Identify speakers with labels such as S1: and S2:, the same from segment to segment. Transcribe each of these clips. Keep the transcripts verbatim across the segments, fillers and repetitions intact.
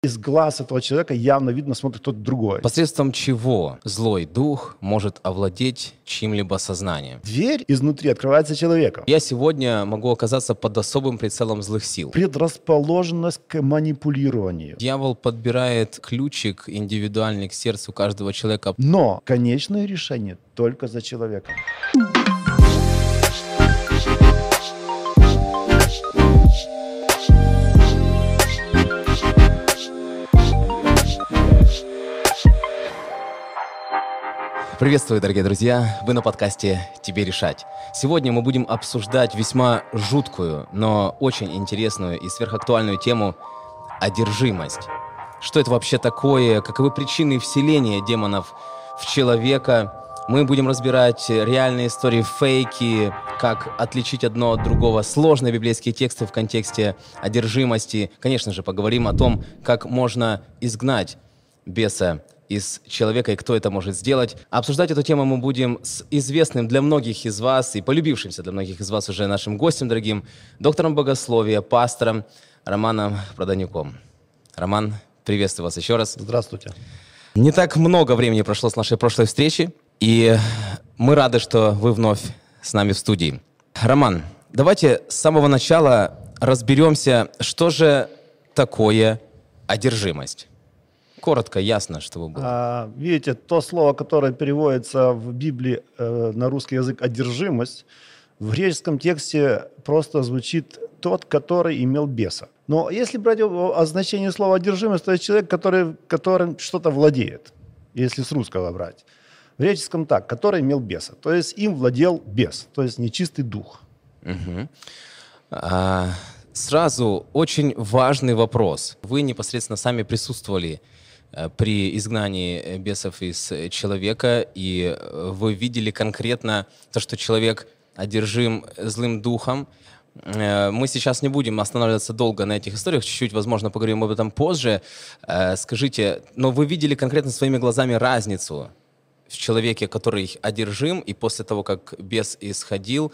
S1: Из глаз этого человека явно видно, смотрит кто-то другой.
S2: Посредством чего злой дух может овладеть чьим-либо сознанием?
S1: Дверь изнутри открывается человеком.
S2: Я сегодня могу оказаться под особым прицелом злых сил.
S1: Предрасположенность к манипулированию.
S2: Дьявол подбирает ключик индивидуальный к сердцу каждого человека.
S1: Но конечное решение только за человеком.
S2: Приветствую, дорогие друзья! Вы на подкасте «Тебе решать». Сегодня мы будем обсуждать весьма жуткую, но очень интересную и сверхактуальную тему «одержимость». Что это вообще такое? Каковы причины вселения демонов в человека? Мы будем разбирать реальные истории, фейки, как отличить одно от другого, сложные библейские тексты в контексте одержимости. Конечно же, поговорим о том, как можно изгнать беса из человека и кто это может сделать. Обсуждать эту тему мы будем с известным для многих из вас и полюбившимся для многих из вас уже нашим гостем дорогим, доктором богословия, пастором Романом Проданюком. Роман, приветствую вас еще раз.
S1: Здравствуйте.
S2: Не так много времени прошло с нашей прошлой встречи, и мы рады, что вы вновь с нами в студии. Роман, давайте с самого начала разберемся, что же такое одержимость. Коротко, ясно, чтобы было.
S1: А, видите, то слово, которое переводится в Библии э, на русский язык «одержимость», в греческом тексте просто звучит «тот, который имел беса». Но если брать о значении слова «одержимость», то есть человек, который, которым что-то владеет, если с русского брать. В греческом так, который имел беса, то есть им владел бес, то есть нечистый дух.
S2: Угу. А, сразу очень важный вопрос. Вы непосредственно сами присутствовали при изгнании бесов из человека, и вы видели конкретно то, что человек одержим злым духом. Мы сейчас не будем останавливаться долго на этих историях, чуть-чуть, возможно, поговорим об этом позже. Скажите, но вы видели конкретно своими глазами разницу в человеке, который одержим, и после того, как бес исходил,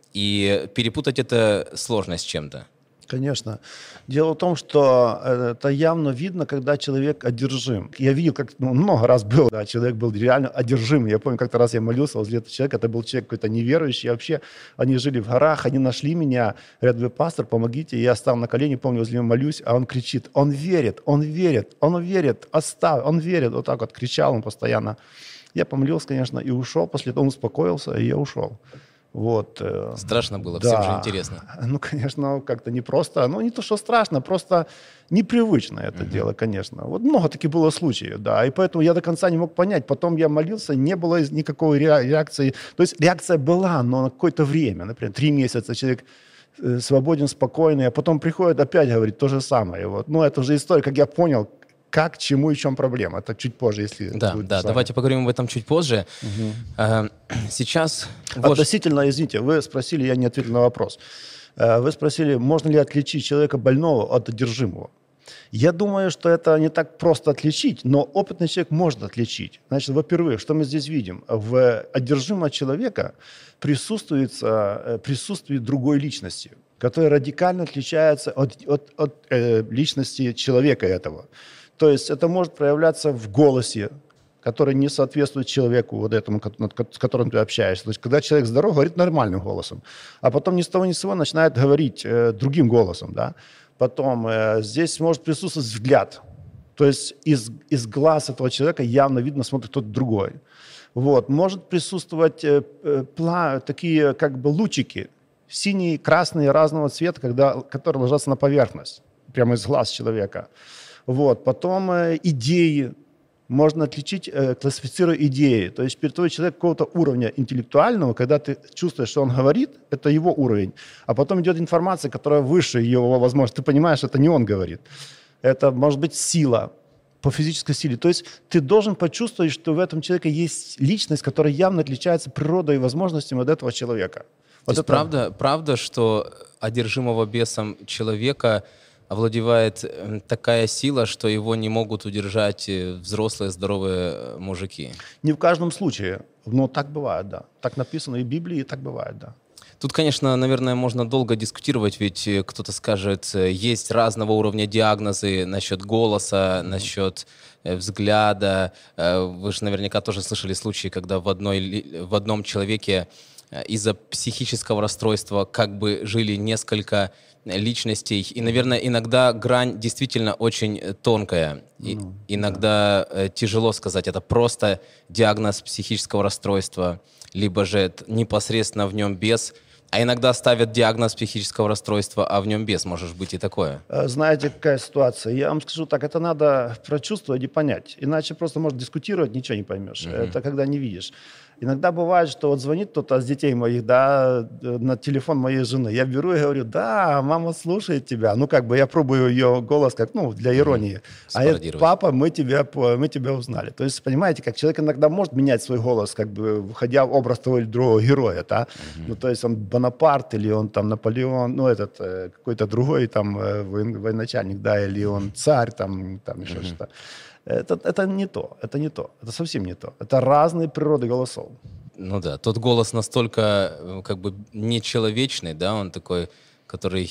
S2: и перепутать это сложно с чем-то?
S1: Конечно. Дело в том, что это явно видно, когда человек одержим. Я видел, как ну, много раз был, да, человек был реально одержим. Я помню, как-то раз я молился возле этого человека, это был человек какой-то неверующий. Вообще, они жили в горах, они нашли меня, говорят, вы пастор, помогите. Я стал на колени, помню, возле него молюсь, а он кричит, он верит, он верит, он верит, оставь, он верит. Вот так вот кричал он постоянно. Я помолился, конечно, и ушел. После этого он успокоился, и я ушел. Вот.
S2: Страшно было,
S1: да.
S2: всем же интересно.
S1: Ну, конечно, как-то непросто. Ну, не то, что страшно, просто непривычно это uh-huh. дело, конечно. Вот много таких было случаев, да. И поэтому я до конца не мог понять. Потом я молился, не было никакой реакции. То есть реакция была, но на какое-то время. Например, три месяца человек свободен, спокойный, а потом приходит опять говорит то же самое. Вот. Ну, это уже история, как я понял, как, чему и в чем проблема. Это чуть позже, если...
S2: Да, да, давайте поговорим об этом чуть позже.
S1: Угу.
S2: Сейчас...
S1: Относительно, извините, вы спросили, я не ответил на вопрос. Вы спросили, можно ли отличить человека больного от одержимого. Я думаю, что это не так просто отличить, но опытный человек может отличить. Значит, во-первых, что мы здесь видим? В одержимого человека присутствует, присутствует другой личности, которая радикально отличается от, от, от э, личности человека этого. То есть это может проявляться в голосе, который не соответствует человеку, вот этому, с которым ты общаешься. То есть когда человек здоров, говорит нормальным голосом, а потом ни с того ни с сего начинает говорить э, другим голосом. Да? Потом э, здесь может присутствовать взгляд. То есть из, из глаз этого человека явно видно, смотрит кто-то другой. Вот. Может присутствовать э, э, пла, такие как бы лучики, синие, красные, разного цвета, когда, которые ложатся на поверхность, прямо из глаз человека. Вот. Потом э, идеи. Можно отличить, э, классифицируя идеи. То есть перед тобой человек какого-то уровня интеллектуального, когда ты чувствуешь, что он говорит, это его уровень. А потом идет информация, которая выше его возможности. Ты понимаешь, это не он говорит. Это может быть сила, по физической силе. То есть ты должен почувствовать, что в этом человеке есть личность, которая явно отличается природой и возможностями от этого человека.
S2: То
S1: вот
S2: есть
S1: это...
S2: правда, правда, что одержимого бесом человека овладевает такая сила, что его не могут удержать взрослые здоровые мужики?
S1: Не в каждом случае, но так бывает, да. Так написано и в Библии, и так бывает, да.
S2: Тут, конечно, наверное, можно долго дискутировать, ведь кто-то скажет, есть разного уровня диагнозы насчет голоса, mm-hmm. насчет взгляда. Вы же наверняка тоже слышали случаи, когда в, одной, в одном человеке из-за психического расстройства как бы жили несколько личностей. И, наверное, иногда грань действительно очень тонкая. И ну, иногда да. тяжело сказать, это просто диагноз психического расстройства, либо же непосредственно в нем без. А иногда ставят диагноз психического расстройства, а в нем без. Может быть и такое.
S1: Знаете, какая ситуация? Я вам скажу так, это надо прочувствовать и понять. Иначе просто, может, дискутировать, ничего не поймешь. Mm-hmm. Это когда не видишь. Иногда бывает, что вот звонит кто-то из детей моих, да, на телефон моей жены. Я беру и говорю, да, мама слушает тебя. Ну, как бы я пробую ее голос, как, ну, для иронии. Mm-hmm. А я, папа, мы тебя, мы тебя узнали. То есть, понимаете, как человек иногда может менять свой голос, как бы, входя в образ того или другого героя, да. Mm-hmm. Ну, то есть он Бонапарт, или он там Наполеон, ну, этот, какой-то другой там военачальник, да, или он царь, там, там еще mm-hmm. что-то. Это, это не то, это не то, это совсем не то. Это разные природы голосов.
S2: Ну да, тот голос настолько как бы нечеловечный, да, он такой, который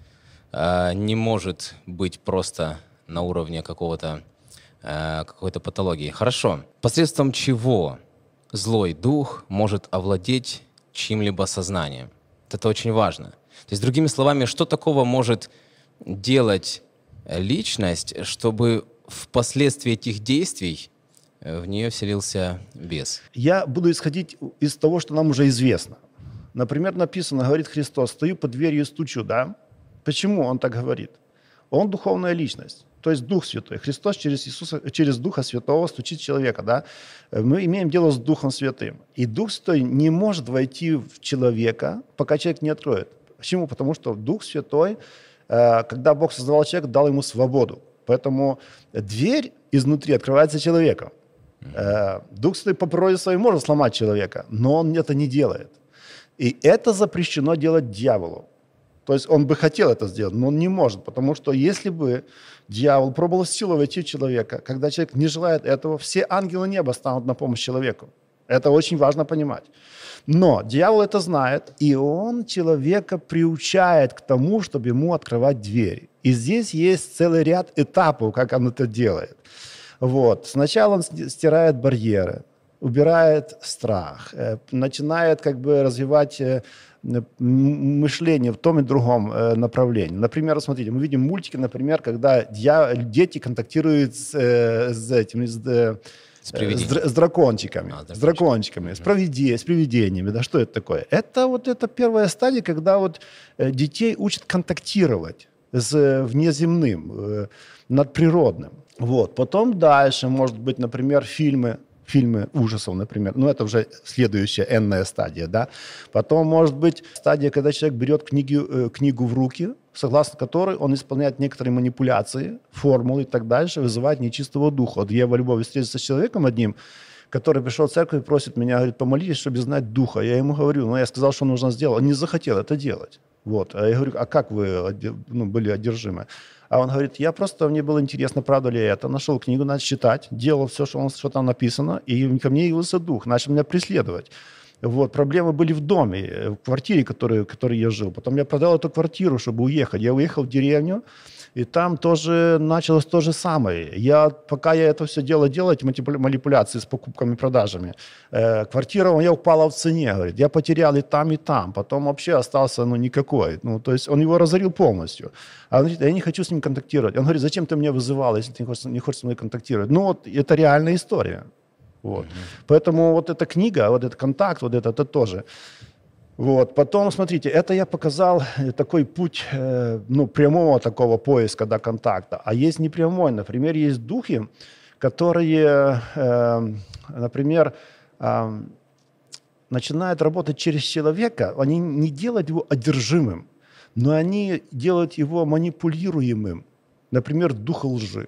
S2: э, не может быть просто на уровне какого-то, э, какой-то патологии. Хорошо. Посредством чего злой дух может овладеть чьим-либо сознанием? Это очень важно. То есть, другими словами, что такого может делать личность, чтобы впоследствии этих действий в нее вселился бес?
S1: Я буду исходить из того, что нам уже известно. Например, написано, говорит Христос, стою под дверью и стучу, да? Почему он так говорит? Он духовная личность, то есть Дух Святой. Христос через Иисуса, через Духа Святого стучит человека, да? Мы имеем дело с Духом Святым. И Дух Святой не может войти в человека, пока человек не откроет. Почему? Потому что Дух Святой, когда Бог создавал человека, дал ему свободу. Поэтому дверь изнутри открывается человеком. Mm-hmm. Дух Святой по природе своей может сломать человека, но он это не делает. И это запрещено делать дьяволу. То есть он бы хотел это сделать, но он не может, потому что если бы дьявол пробовал силой войти в человека, когда человек не желает этого, все ангелы неба станут на помощь человеку. Это очень важно понимать. Но дьявол это знает, и он человека приучает к тому, чтобы ему открывать двери. И здесь есть целый ряд этапов, как он это делает. Вот. Сначала он стирает барьеры, убирает страх, начинает как бы развивать мышление в том и другом направлении. Например, смотрите, мы видим мультики, например, когда дети контактируют с, с этим, с,
S2: С,
S1: с, с дракончиками, а, с дракончиками, mm-hmm. с, провиде, с привидениями. Да, что это такое? Это вот это первая стадия, когда вот детей учат контактировать с внеземным, надприродным. Вот. Потом дальше, может быть, например, фильмы, фильмы ужасов, например. Ну, это уже следующая энная стадия, да. Потом, может быть, стадия, когда человек берет книги, книгу в руки, согласно которой он исполняет некоторые манипуляции, формулы и так дальше, вызывает нечистого духа. Вот Ева Любовь встретится с человеком одним, который пришел в церковь и просит меня, говорит, помолитесь, чтобы знать духа. Я ему говорю, ну, я сказал, что нужно сделать. Он не захотел это делать. Вот. А я говорю, а как вы ну, были одержимы? А он говорит, я просто, мне было интересно, правда ли это. Нашел книгу, начал читать, делал все, что, он, что там написано, и ко мне явился дух, начал меня преследовать. Вот. Проблемы были в доме, в квартире, в которой, в которой я жил. Потом я продал эту квартиру, чтобы уехать. Я уехал в деревню, и там тоже началось то же самое. Я, пока я это все дело делал, эти манипуляции с покупками и продажами, э, квартира, я упала в цене, говорит, я потерял и там, и там. Потом вообще остался, ну, никакой. Ну, то есть он его разорил полностью. А он говорит, я не хочу с ним контактировать. Он говорит, зачем ты меня вызывал, если ты не хочешь, не хочешь со мной контактировать? Ну, вот это реальная история. Вот. Mm-hmm. Поэтому вот эта книга, вот этот контакт, вот это, это тоже. Вот. Потом, смотрите, это я показал такой путь, э, ну, прямого такого поиска, да, контакта. А есть непрямой. Например, есть духи, которые, э, например, э, начинают работать через человека. Они не делают его одержимым, но они делают его манипулируемым. Например, дух лжи,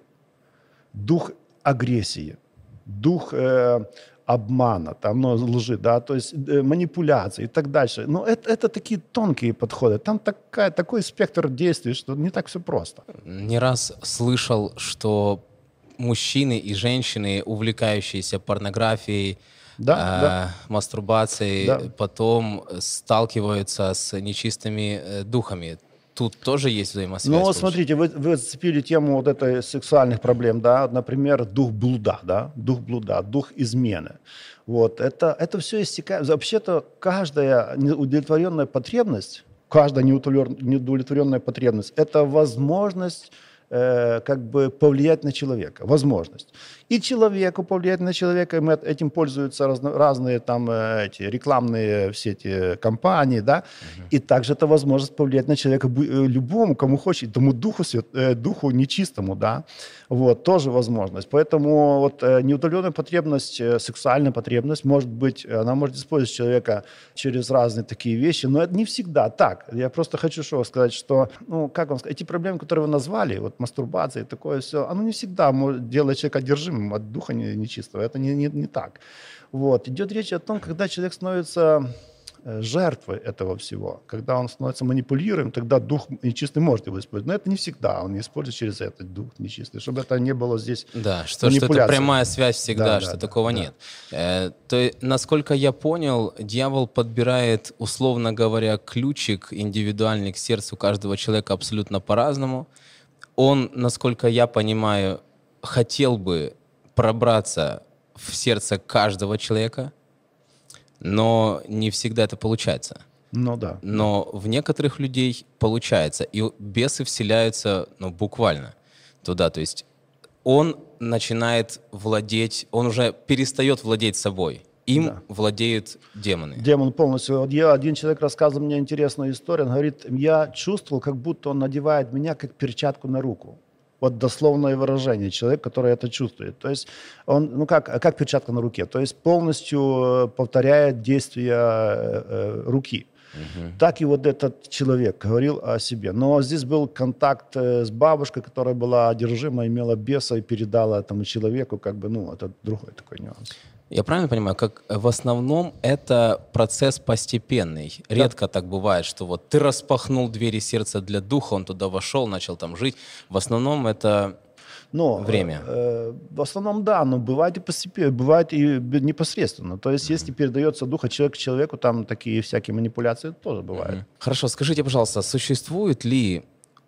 S1: дух агрессии, дух э, обмана, там, ну, лжи, да, то есть э, манипуляции и так дальше. Но это, это такие тонкие подходы. Там такая, такой спектр действий, что не так все просто.
S2: Не раз слышал, что мужчины и женщины, увлекающиеся порнографией,
S1: да,
S2: а,
S1: да.
S2: мастурбацией,
S1: Да.
S2: потом сталкиваются с нечистыми э, духами. Тут тоже есть взаимосвязь?
S1: Ну, вот
S2: получается?
S1: смотрите, вы, вы зацепили тему вот этой сексуальных проблем, да, например, дух блуда, да, дух блуда, дух измены. Вот, это, это все истекает. Вообще-то каждая неудовлетворенная потребность, каждая неудовлетворен- неудовлетворенная потребность – это возможность э, как бы повлиять на человека, возможность. И человеку повлиять на человека, и мы от- этим пользуются разно- разные там э, эти рекламные все эти компании, да, и также это возможность повлиять на человека бу- э, любому, кому хочет, тому духу, свят- э, духу нечистому, да, вот, тоже возможность. Поэтому вот э, неудовлетворенная потребность, э, сексуальная потребность, может быть, она может использовать человека через разные такие вещи, но это не всегда так. Я просто хочу что сказать, что, ну, как вам сказать, эти проблемы, которые вы назвали, вот мастурбация и такое все, оно не всегда может делать человека одержимым от духа не- нечистого. Это не, не, не так. Вот. Идет речь о том, когда человек становится э, жертвой этого всего. Когда он становится манипулируем, тогда дух нечистый может его использовать. Но это не всегда. Он не использует через этот дух нечистый, чтобы это не было здесь
S2: Да, что, что это
S1: манипуляция.
S2: прямая связь всегда,
S1: Да,
S2: что
S1: да, да,
S2: такого
S1: да.
S2: нет. Э, то, е- насколько я понял, дьявол подбирает, условно говоря, ключик индивидуальный к сердцу каждого человека абсолютно по-разному. Он, насколько я понимаю, хотел бы пробраться в сердце каждого человека, но не всегда это получается.
S1: Ну да.
S2: Но в некоторых людей получается. И бесы вселяются, ну, буквально туда. То есть он начинает владеть, он уже перестает владеть собой. Им
S1: Да.
S2: владеют демоны.
S1: Демон полностью. Вот я, один человек рассказывал мне интересную историю. Он говорит, я чувствовал, как будто он надевает меня как перчатку на руку. Вот дословное выражение. Человек, который это чувствует. То есть он, ну как, как перчатка на руке. То есть полностью э, повторяет действия э, э, руки.
S2: Мгм.
S1: Так и вот этот человек говорил о себе. Но здесь был контакт э, с бабушкой, которая была одержима, имела беса и передала этому человеку, как бы, ну, это другой такой нюанс.
S2: Я правильно понимаю, как в основном это процесс постепенный. Редко так бывает, что вот ты распахнул двери сердца для духа, он туда вошел, начал там жить. В основном это
S1: Но,
S2: время.
S1: э, в основном, да, но бывает и постепенно, бывает и б- непосредственно. То есть, если передается дух от человека к человеку, там такие всякие манипуляции тоже бывают.
S2: Мгм. Хорошо, скажите, пожалуйста, существуют ли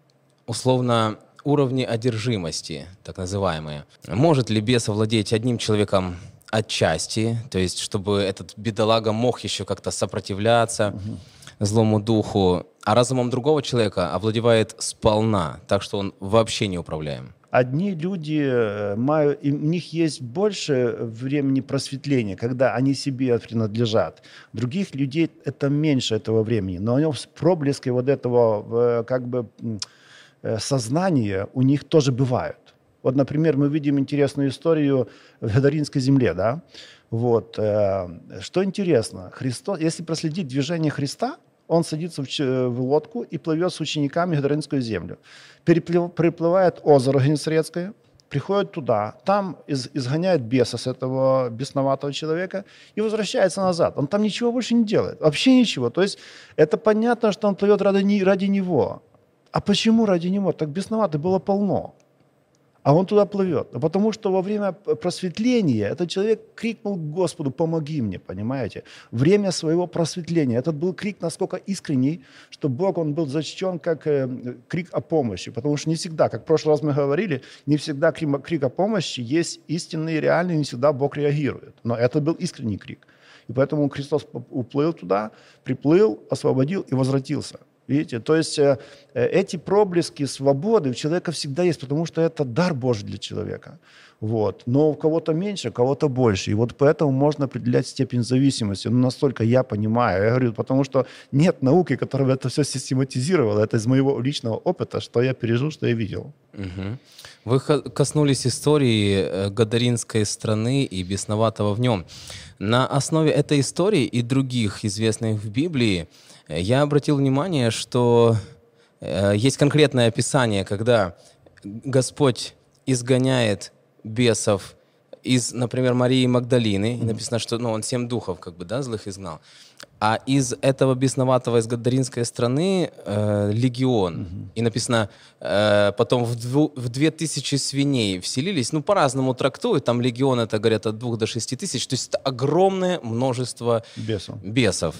S2: условно уровни одержимости, так называемые? Может ли бес овладеть одним человеком отчасти, то есть чтобы этот бедолага мог еще как-то сопротивляться злому духу, а разумом другого человека овладевает сполна, так что он вообще неуправляем?
S1: Одни люди, э, маю- и у них есть больше времени просветления, когда они себе принадлежат. Других людей это меньше этого времени, но у них проблески вот этого э, как бы м, э, сознания у них тоже бывают. Вот, например, мы видим интересную историю в Гадаринской земле, да. Вот. э, Что интересно, Христос, если проследить движение Христа, он садится в, ч- в лодку и плывет с учениками в Гадаринскую землю. Переплыв- Приплывает озеро Генесарецкое, приходит туда, там из- изгоняет беса с этого бесноватого человека и возвращается назад. Он там ничего больше не делает, вообще ничего. То есть это понятно, что он плывет ради, не- ради него. А почему ради него? Так бесновато было полно. А он туда плывет. А потому что во время п- просветления этот человек крикнул Господу: «Помоги мне», понимаете? Время своего просветления. Этот был крик настолько искренний, что Бог, он был зачтен как э, крик о помощи. Потому что не всегда, как в прошлый раз мы говорили, не всегда крик, крик о помощи есть истинный и реальный, не всегда Бог реагирует. Но это был искренний крик. И поэтому Христос поп- уплыл туда, приплыл, освободил и возвратился. Видите, то есть э, э, эти проблески свободы у человека всегда есть, потому что это дар Божий для человека. Вот. Но у кого-то меньше, у кого-то больше. И вот поэтому можно определять степень зависимости. Ну, настолько я понимаю. Я говорю, потому что нет науки, которая бы это все систематизировала. Это из моего личного опыта, что я пережил, что я видел.
S2: Мгм. Вы ха- коснулись истории э, Гадаринской страны и бесноватого в нем. На основе этой истории и других известных в Библии э, я обратил внимание, что э, есть конкретное описание, когда Господь изгоняет бесов из, например, Марии Магдалины, и написано, что ну, он семь духов как бы, да, злых изгнал. А из этого бесноватого, из гадаринской страны э, легион. Угу. И написано, э, потом в, дву, в две тысячи свиней вселились. Ну, по-разному трактуют. Там легион, это, говорят, от двух до шести тысяч. То есть это огромное множество
S1: бесов.
S2: бесов.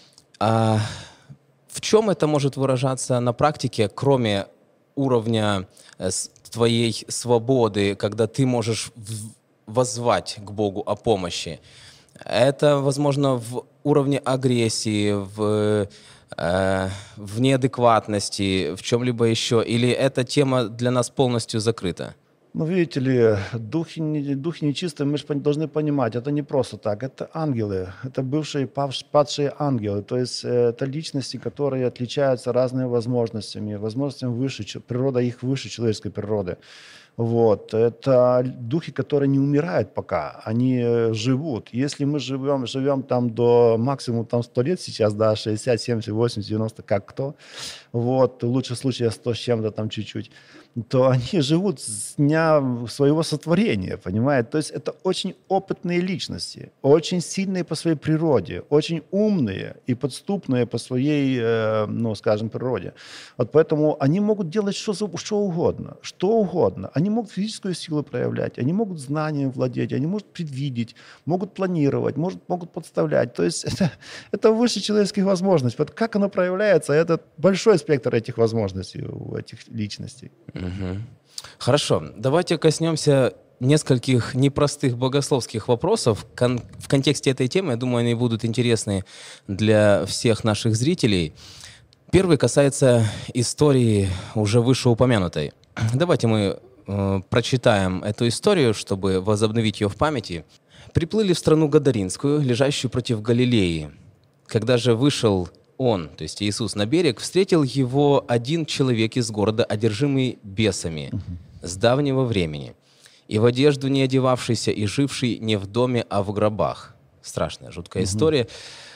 S2: А в чем это может выражаться на практике, кроме уровня э, твоей свободы, когда ты можешь в, воззвать к Богу о помощи? Это, возможно, в уровне агрессии, в, э, в неадекватности, в чем-либо еще? Или эта тема для нас полностью закрыта?
S1: Ну, видите ли, духи, духи нечистые, мы же должны понимать, это не просто так, это ангелы, это бывшие падшие ангелы, то есть это личности, которые отличаются разными возможностями, возможностями выше, природа их выше человеческой природы. Вот. Это духи, которые не умирают пока, они живут. Если мы живем, живем там до максимум там, сто лет сейчас, да, шестьдесят, семьдесят, восемьдесят, девяносто, как кто, вот, в лучшем случае сто с чем-то там чуть-чуть, то они живут с дня своего сотворения, понимаете? То есть это очень опытные личности, очень сильные по своей природе, очень умные и подступные по своей, э, ну, скажем, природе. Вот поэтому они могут делать что, что угодно, что угодно. Они могут физическую силу проявлять, они могут знанием владеть, они могут предвидеть, могут планировать, может, могут подставлять. То есть это, это выше человеческих возможностей. Вот как оно проявляется, это большой спектр этих возможностей у этих личностей.
S2: Угу. Хорошо, давайте коснемся нескольких непростых богословских вопросов. Кон- в контексте этой темы, я думаю, они будут интересны для всех наших зрителей. Первый касается истории уже вышеупомянутой. Давайте мы э, прочитаем эту историю, чтобы возобновить ее в памяти. «Приплыли в страну Гадаринскую, лежащую против Галилеи. Когда же вышел он, то есть Иисус, на берег, встретил его один человек из города, одержимый бесами с давнего времени, и в одежду не одевавшийся, и живший не в доме, а в гробах». Страшная, жуткая история.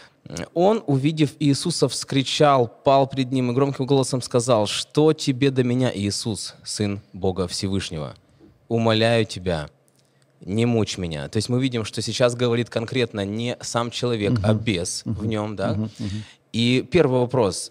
S2: Он, увидев Иисуса, вскричал, пал пред ним и громким голосом сказал: «Что тебе до меня, Иисус, Сын Бога Всевышнего? Умоляю тебя, не мучь меня». То есть мы видим, что сейчас говорит конкретно не сам человек, uh-huh. а бес uh-huh. в нем, да? Uh-huh. Uh-huh. И первый вопрос.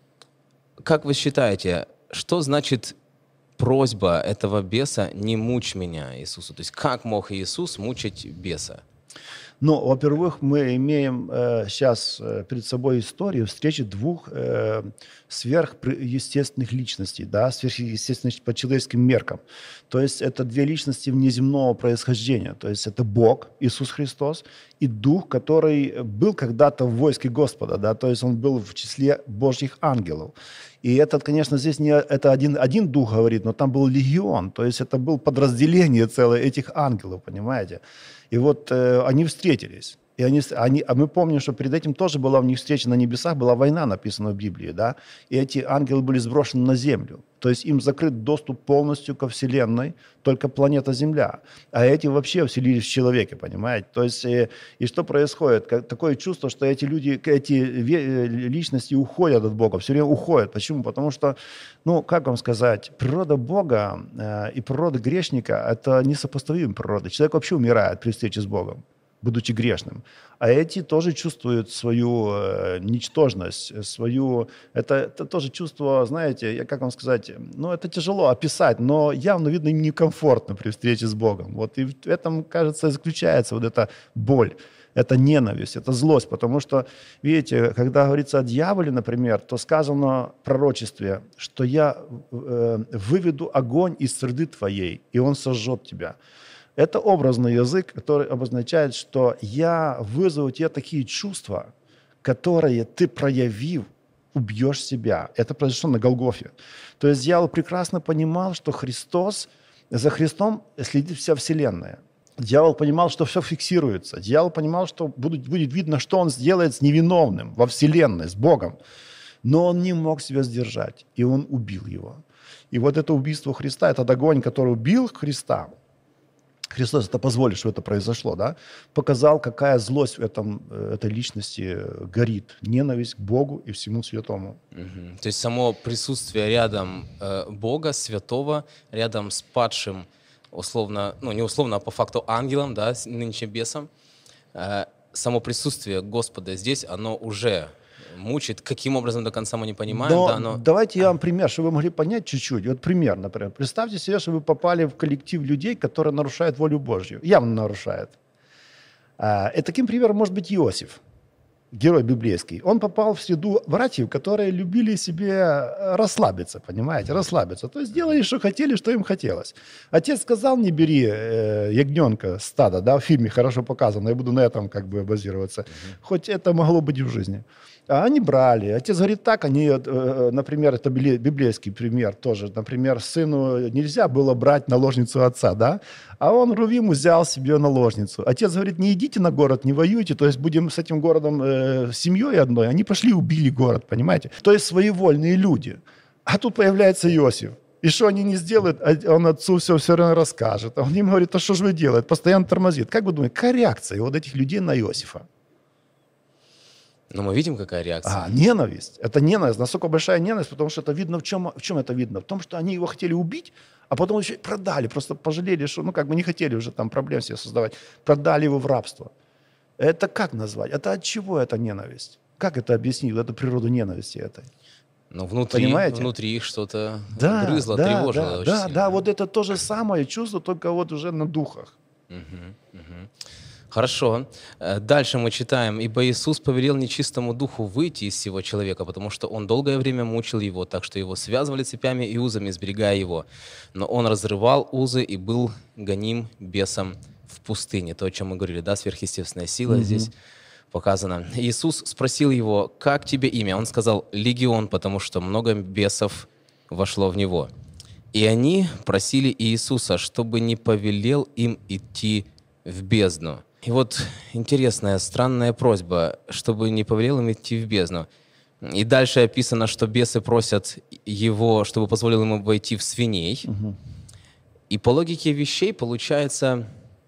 S2: Как вы считаете, что значит просьба этого беса «не мучь меня, Иисусу»? То есть как мог Иисус мучить беса?
S1: Ну, во-первых, мы имеем э, сейчас э, перед собой историю встречи двух э, сверхъестественных личностей, да, сверхъестественных по человеческим меркам. То есть это две личности внеземного происхождения. То есть это Бог, Иисус Христос, и Дух, который был когда-то в войске Господа, да, то есть он был в числе Божьих ангелов. И этот, конечно, здесь не это один, один дух говорит, но там был легион, то есть это было подразделение целое этих ангелов, понимаете? И вот э, они встретились. И они, они, а мы помним, что перед этим тоже была у них встреча на небесах, была война, написана в Библии, да? И эти ангелы были сброшены на землю. То есть им закрыт доступ полностью ко Вселенной, только планета Земля. А эти вообще вселились в человека, понимаете? То есть, и, и что происходит? Как, такое чувство, что эти люди, эти личности уходят от Бога, все время уходят. Почему? Потому что, ну, как вам сказать, природа Бога э, и природа грешника – это несопоставимые природы. Человек вообще умирает при встрече с Богом, будучи грешным. А эти тоже чувствуют свою э, ничтожность, свою... Это, это тоже чувство, знаете, я, как вам сказать, ну, это тяжело описать, но явно, видно, им некомфортно при встрече с Богом. Вот и в этом, кажется, заключается вот эта боль, это ненависть, это злость, потому что, видите, когда говорится о дьяволе, например, то сказано в пророчестве, что я э, выведу огонь из среды твоей, и он сожжет тебя. Это образный язык, который обозначает, что я вызову у тебя такие чувства, которые ты, проявив, убьешь себя. Это произошло на Голгофе. То есть дьявол прекрасно понимал, что Христос, за Христом следит вся Вселенная. Дьявол понимал, что все фиксируется. Дьявол понимал, что будет, будет видно, что он сделает с невиновным во Вселенной, с Богом. Но он не мог себя сдержать, и он убил его. И вот это убийство Христа, этот огонь, который убил Христа, Христос это позволил, что это произошло, да, показал, какая злость в этом, этой личности горит. Ненависть к Богу и всему святому.
S2: Угу. То есть само присутствие рядом э, Бога, святого, рядом с падшим, условно, ну не условно, а по факту ангелом, да, нынче бесом, э, само присутствие Господа здесь, оно уже мучает. Каким образом до конца мы не понимаем.
S1: Но
S2: Да, но...
S1: давайте я вам пример, чтобы вы могли понять чуть-чуть. Вот пример, например. Представьте себе, что вы попали в коллектив людей, которые нарушают волю Божью. Явно нарушают. А, и таким примером может быть Иосиф, герой библейский. Он попал в среду братьев, которые любили себе расслабиться, понимаете, расслабиться. То есть делали, что хотели, что им хотелось. Отец сказал, не бери э, ягненка, стада, да, в фильме хорошо показано, я буду на этом как бы базироваться. Mm-hmm. Хоть это могло быть и в жизни. А они брали. Отец говорит так, они, э, например, это библейский пример тоже. Например, сыну нельзя было брать наложницу отца, да, а он, Рувим, взял себе наложницу. Отец говорит, не идите на город, не воюйте, то есть будем с этим городом э, семьей одной. Они пошли, убили город, понимаете? То есть своевольные люди. А тут появляется Иосиф. И что они не сделают, он отцу все, все равно расскажет. А он им говорит, а что же вы делаете? Постоянно тормозит. Как вы думаете, какая реакция вот этих людей на Иосифа?
S2: Но мы видим, какая реакция.
S1: А, ненависть. Это ненависть. Насколько большая ненависть, потому что это видно в чем, в чем это видно? В том, что они его хотели убить, а потом еще продали, просто пожалели, что, ну, как бы не хотели уже там проблем себе создавать. Продали его в рабство. Это как назвать? Это от чего эта ненависть? Как это объяснить, эту природу ненависти этой?
S2: Ну, внутри,
S1: понимаете?
S2: внутри их что-то
S1: да,
S2: грызло,
S1: да,
S2: тревожило
S1: да,
S2: очень
S1: да,
S2: сильно.
S1: да, вот это то же самое чувство, только вот уже на духах.
S2: Угу, угу. Хорошо. Дальше мы читаем. «Ибо Иисус повелел нечистому духу выйти из сего человека, потому что он долгое время мучил его, так что его связывали цепями и узами, сберегая его. Но он разрывал узы и был гоним бесом в пустыне». То, о чем мы говорили, да, сверхъестественная сила mm-hmm. здесь показана. Иисус спросил его, как тебе имя? Он сказал, Легион, потому что много бесов вошло в него. И они просили Иисуса, чтобы не повелел им идти в бездну. И вот интересная, странная просьба, чтобы не повелел им идти в бездну. И дальше описано, что бесы просят его, чтобы позволил ему войти в свиней. Угу. И по логике вещей получается,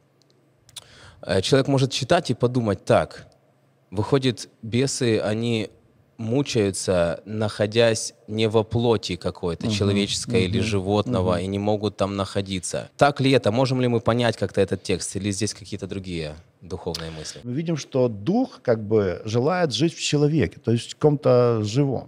S2: человек может читать и подумать так. Выходит, бесы, они мучаются, находясь не во плоти какой-то, uh-huh, человеческой uh-huh, или животного, uh-huh. и не могут там находиться. Так ли это? Можем ли мы понять как-то этот текст? Или здесь какие-то другие духовные мысли?
S1: Мы видим, что дух как бы желает жить в человеке, то есть в ком-то живом.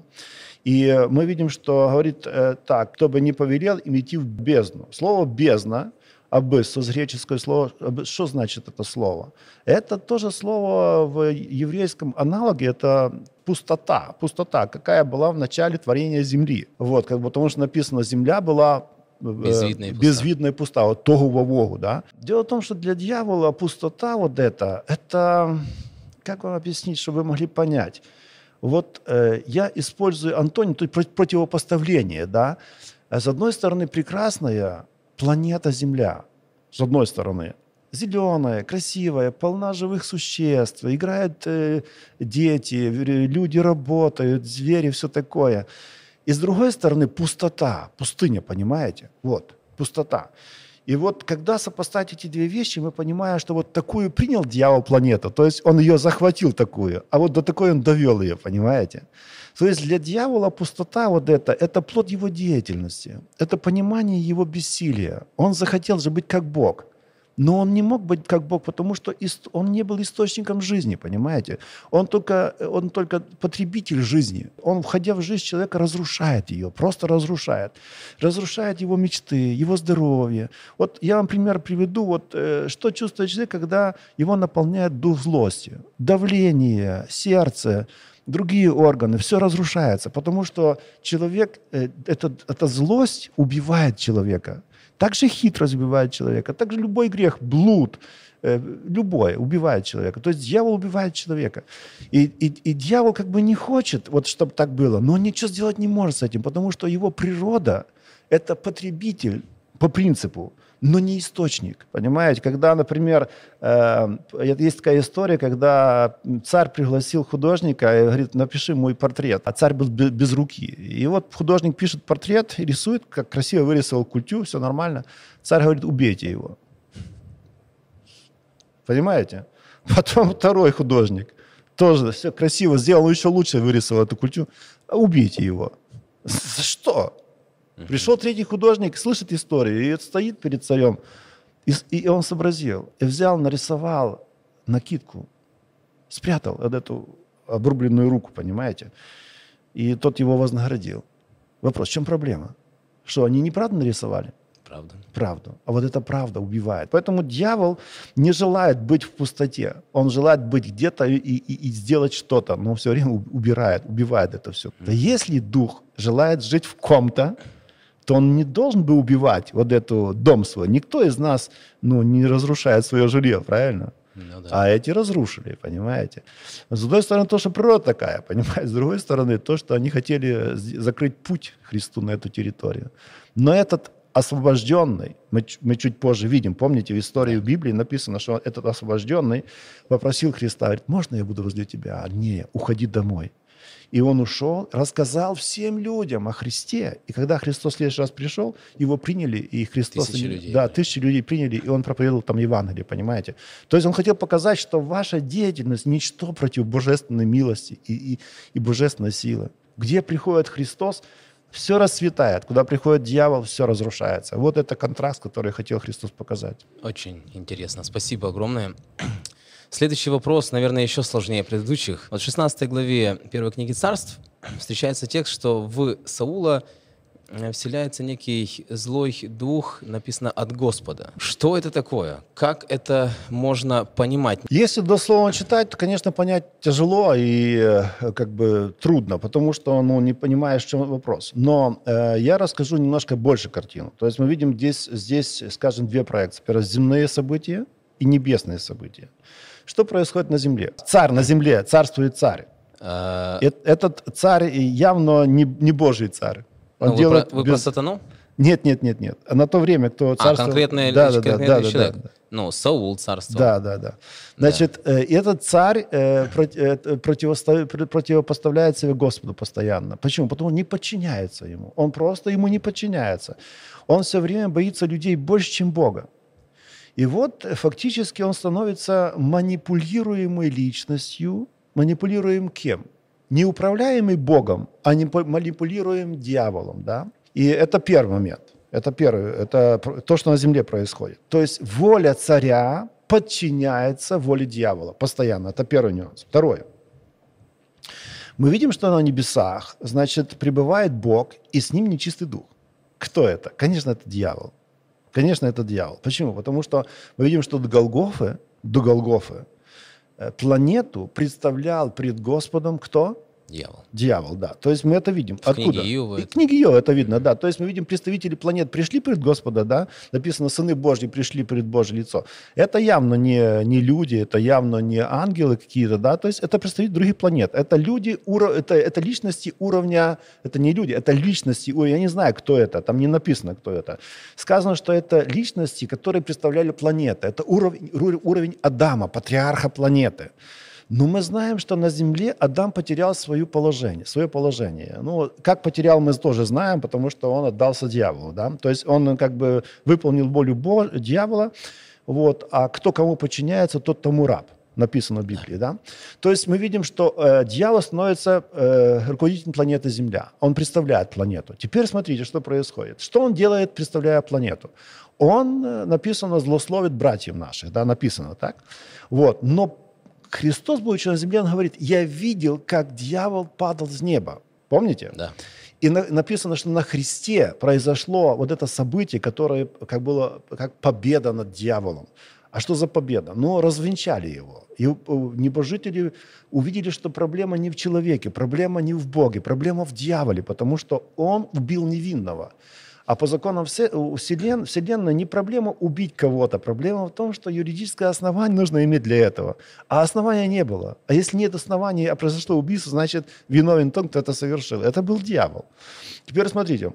S1: И мы видим, что говорит э, так, кто бы не повелел им идти в бездну. Слово «бездна», абысс, греческое слово, что значит это слово? Это тоже слово в еврейском аналоге, это пустота, пустота, какая была в начале творения земли. Вот, как, потому что написано, земля была
S2: безвидная,
S1: э, безвидная и пуста, вот тогу-вовогу, да. Дело в том, что для дьявола пустота вот это, это, как вам объяснить, чтобы вы могли понять? Вот э, я использую антоним, то есть противопоставление, да. С одной стороны, прекрасная планета Земля, с одной стороны. Зеленая, красивая, полна живых существ, играют э, дети, люди работают, звери, все такое. И с другой стороны пустота, пустыня, понимаете? Вот, пустота. И вот когда сопоставить эти две вещи, мы понимаем, что вот такую принял дьявол планету, то есть он ее захватил такую, а вот до такой он довел ее, понимаете? То есть для дьявола пустота вот это, это плод его деятельности, это понимание его бессилия. Он захотел же быть как Бог, но он не мог быть как Бог, потому что он не был источником жизни, понимаете? Он только, он только потребитель жизни. Он, входя в жизнь человека, разрушает ее, просто разрушает. Разрушает его мечты, его здоровье. Вот я вам пример приведу, вот, что чувствует человек, когда его наполняет дух злости. Давление, сердце, другие органы, все разрушается, потому что человек, это, эта злость убивает человека. Также хитрость убивает человека, также любой грех, блуд, э, любой убивает человека. То есть дьявол убивает человека. И, и, и дьявол как бы не хочет, вот, чтобы так было, но он ничего сделать не может с этим, потому что его природа – это потребитель по принципу, но не источник. Понимаете, когда, например, э, есть такая история, когда царь пригласил художника и говорит, напиши мой портрет. А царь был без, без руки. И вот художник пишет портрет и рисует, как красиво вырисовал культю, все нормально. Царь говорит, убейте его. Понимаете? Потом второй художник тоже все красиво сделал, но еще лучше вырисовал эту культю. Убейте его. За что? Пришел третий художник, слышит историю, и стоит перед царем, и, и он сообразил, и взял, нарисовал накидку Спрятал вот эту обрубленную руку, понимаете? И тот его вознаградил. Вопрос, в чем проблема? Что, они неправду нарисовали?
S2: Правда.
S1: Правду. А вот эта правда убивает. Поэтому дьявол не желает быть в пустоте. Он желает быть где-то и, и, и сделать что-то, но все время убирает, убивает это все. Mm-hmm. Да если дух желает жить в ком-то, то он не должен бы убивать вот эту дом свой. Никто из нас ну, не разрушает свое жилье, правильно? Ну, да. А эти разрушили, понимаете? С одной стороны, то, что природа такая, понимаете? С другой стороны, то, что они хотели закрыть путь Христу на эту территорию. Но этот освобожденный, мы, мы чуть позже видим, помните, в истории в Библии написано, что этот освобожденный попросил Христа, говорит, можно я буду возле тебя? Не, уходи домой. И он ушел, рассказал всем людям о Христе. И когда Христос в следующий раз пришел, его приняли, и Христос...
S2: Тысячи людей.
S1: Да, тысячи людей приняли, и он проповедовал там Евангелие, понимаете? То есть он хотел показать, что ваша деятельность – ничто против божественной милости и, и, и божественной силы. Где приходит Христос, все расцветает. Куда приходит дьявол, все разрушается. Вот это контраст, который хотел Христос показать.
S2: Очень интересно. Спасибо огромное. Следующий вопрос, наверное, еще сложнее предыдущих. Вот в шестнадцатой главе первой книги Царств встречается текст, что в Саула вселяется некий злой дух, написано «от Господа». Что это такое? Как это можно понимать?
S1: Если дословно читать, то, конечно, понять тяжело и как бы трудно, потому что ну, не понимаешь, в чем вопрос. Но э, я расскажу немножко больше картину. То есть мы видим здесь, здесь, скажем, две проекции. Первое, земные события и небесные события. Что происходит на земле? Царь на земле, царствует царь. А... Этот царь явно не, не Божий царь. Он
S2: ну,
S1: делает
S2: вы, про, вы без... про сатану?
S1: Нет, нет, нет, нет. А на то время, кто царствовал...
S2: А, конкретный,
S1: да, да,
S2: конкретный
S1: да,
S2: человек.
S1: Да, да.
S2: Ну, Саул царствовал.
S1: Да, да, да. Значит, да. Э, этот царь э, противостав... противопоставляет себя Господу постоянно. Почему? Потому что он не подчиняется ему. Он просто ему не подчиняется. Он все время боится людей больше, чем Бога. И вот фактически он становится манипулируемой личностью. Манипулируем кем? Не управляемый Богом, а не манипулируем дьяволом. Да? И это первый момент. Это первый, это то, что на земле происходит. То есть воля царя подчиняется воле дьявола постоянно. Это первый нюанс. Второе. Мы видим, что на небесах, значит, пребывает Бог, и с ним нечистый дух. Кто это? Конечно, это дьявол. Конечно, это дьявол. Почему? Потому что мы видим, что до Голгофы, до Голгофы планету представлял пред Господом кто?
S2: Дьявол.
S1: Дьявол, да. То есть мы это видим.
S2: В
S1: Откуда?
S2: книге Иова.
S1: В книге Иова это видно, да. То есть мы видим, представители планет пришли пред Господа, да. Написано, сыны Божьи пришли пред Божье лицо. Это явно не, не люди, это явно не ангелы какие-то, да. То есть это представители других планет. Это люди, это, это личности уровня, это не люди, это личности, я не знаю, кто это, там не написано, кто это. Сказано, что это личности, которые представляли планеты. Это уровень, уровень Адама, патриарха планеты. Но мы знаем, что на земле Адам потерял свое положение. Свое положение. Ну, как потерял, мы тоже знаем, потому что он отдался дьяволу. Да? То есть он как бы выполнил волю Бо- дьявола, вот, а кто кому подчиняется, тот тому раб. Написано в Библии. Да? То есть мы видим, что э, дьявол становится э, руководителем планеты Земля. Он представляет планету. Теперь смотрите, что происходит. Что он делает, представляя планету? Он, написано, злословит братьев наших. Да? Написано так. Вот. Но Христос, будучи на земле, он говорит, я видел, как дьявол падал с неба. Помните?
S2: Да.
S1: И на, написано, что на Христе произошло вот это событие, которое как было как победа над дьяволом. А что за победа? Ну, развенчали его. И небожители увидели, что проблема не в человеке, проблема не в Боге, проблема в дьяволе, потому что он убил невинного. А по законам вселен, Вселенной не проблема убить кого-то. Проблема в том, что юридическое основание нужно иметь для этого. А основания не было. А если нет оснований, а произошло убийство, значит, виновен тот, кто это совершил. Это был дьявол. Теперь смотрите.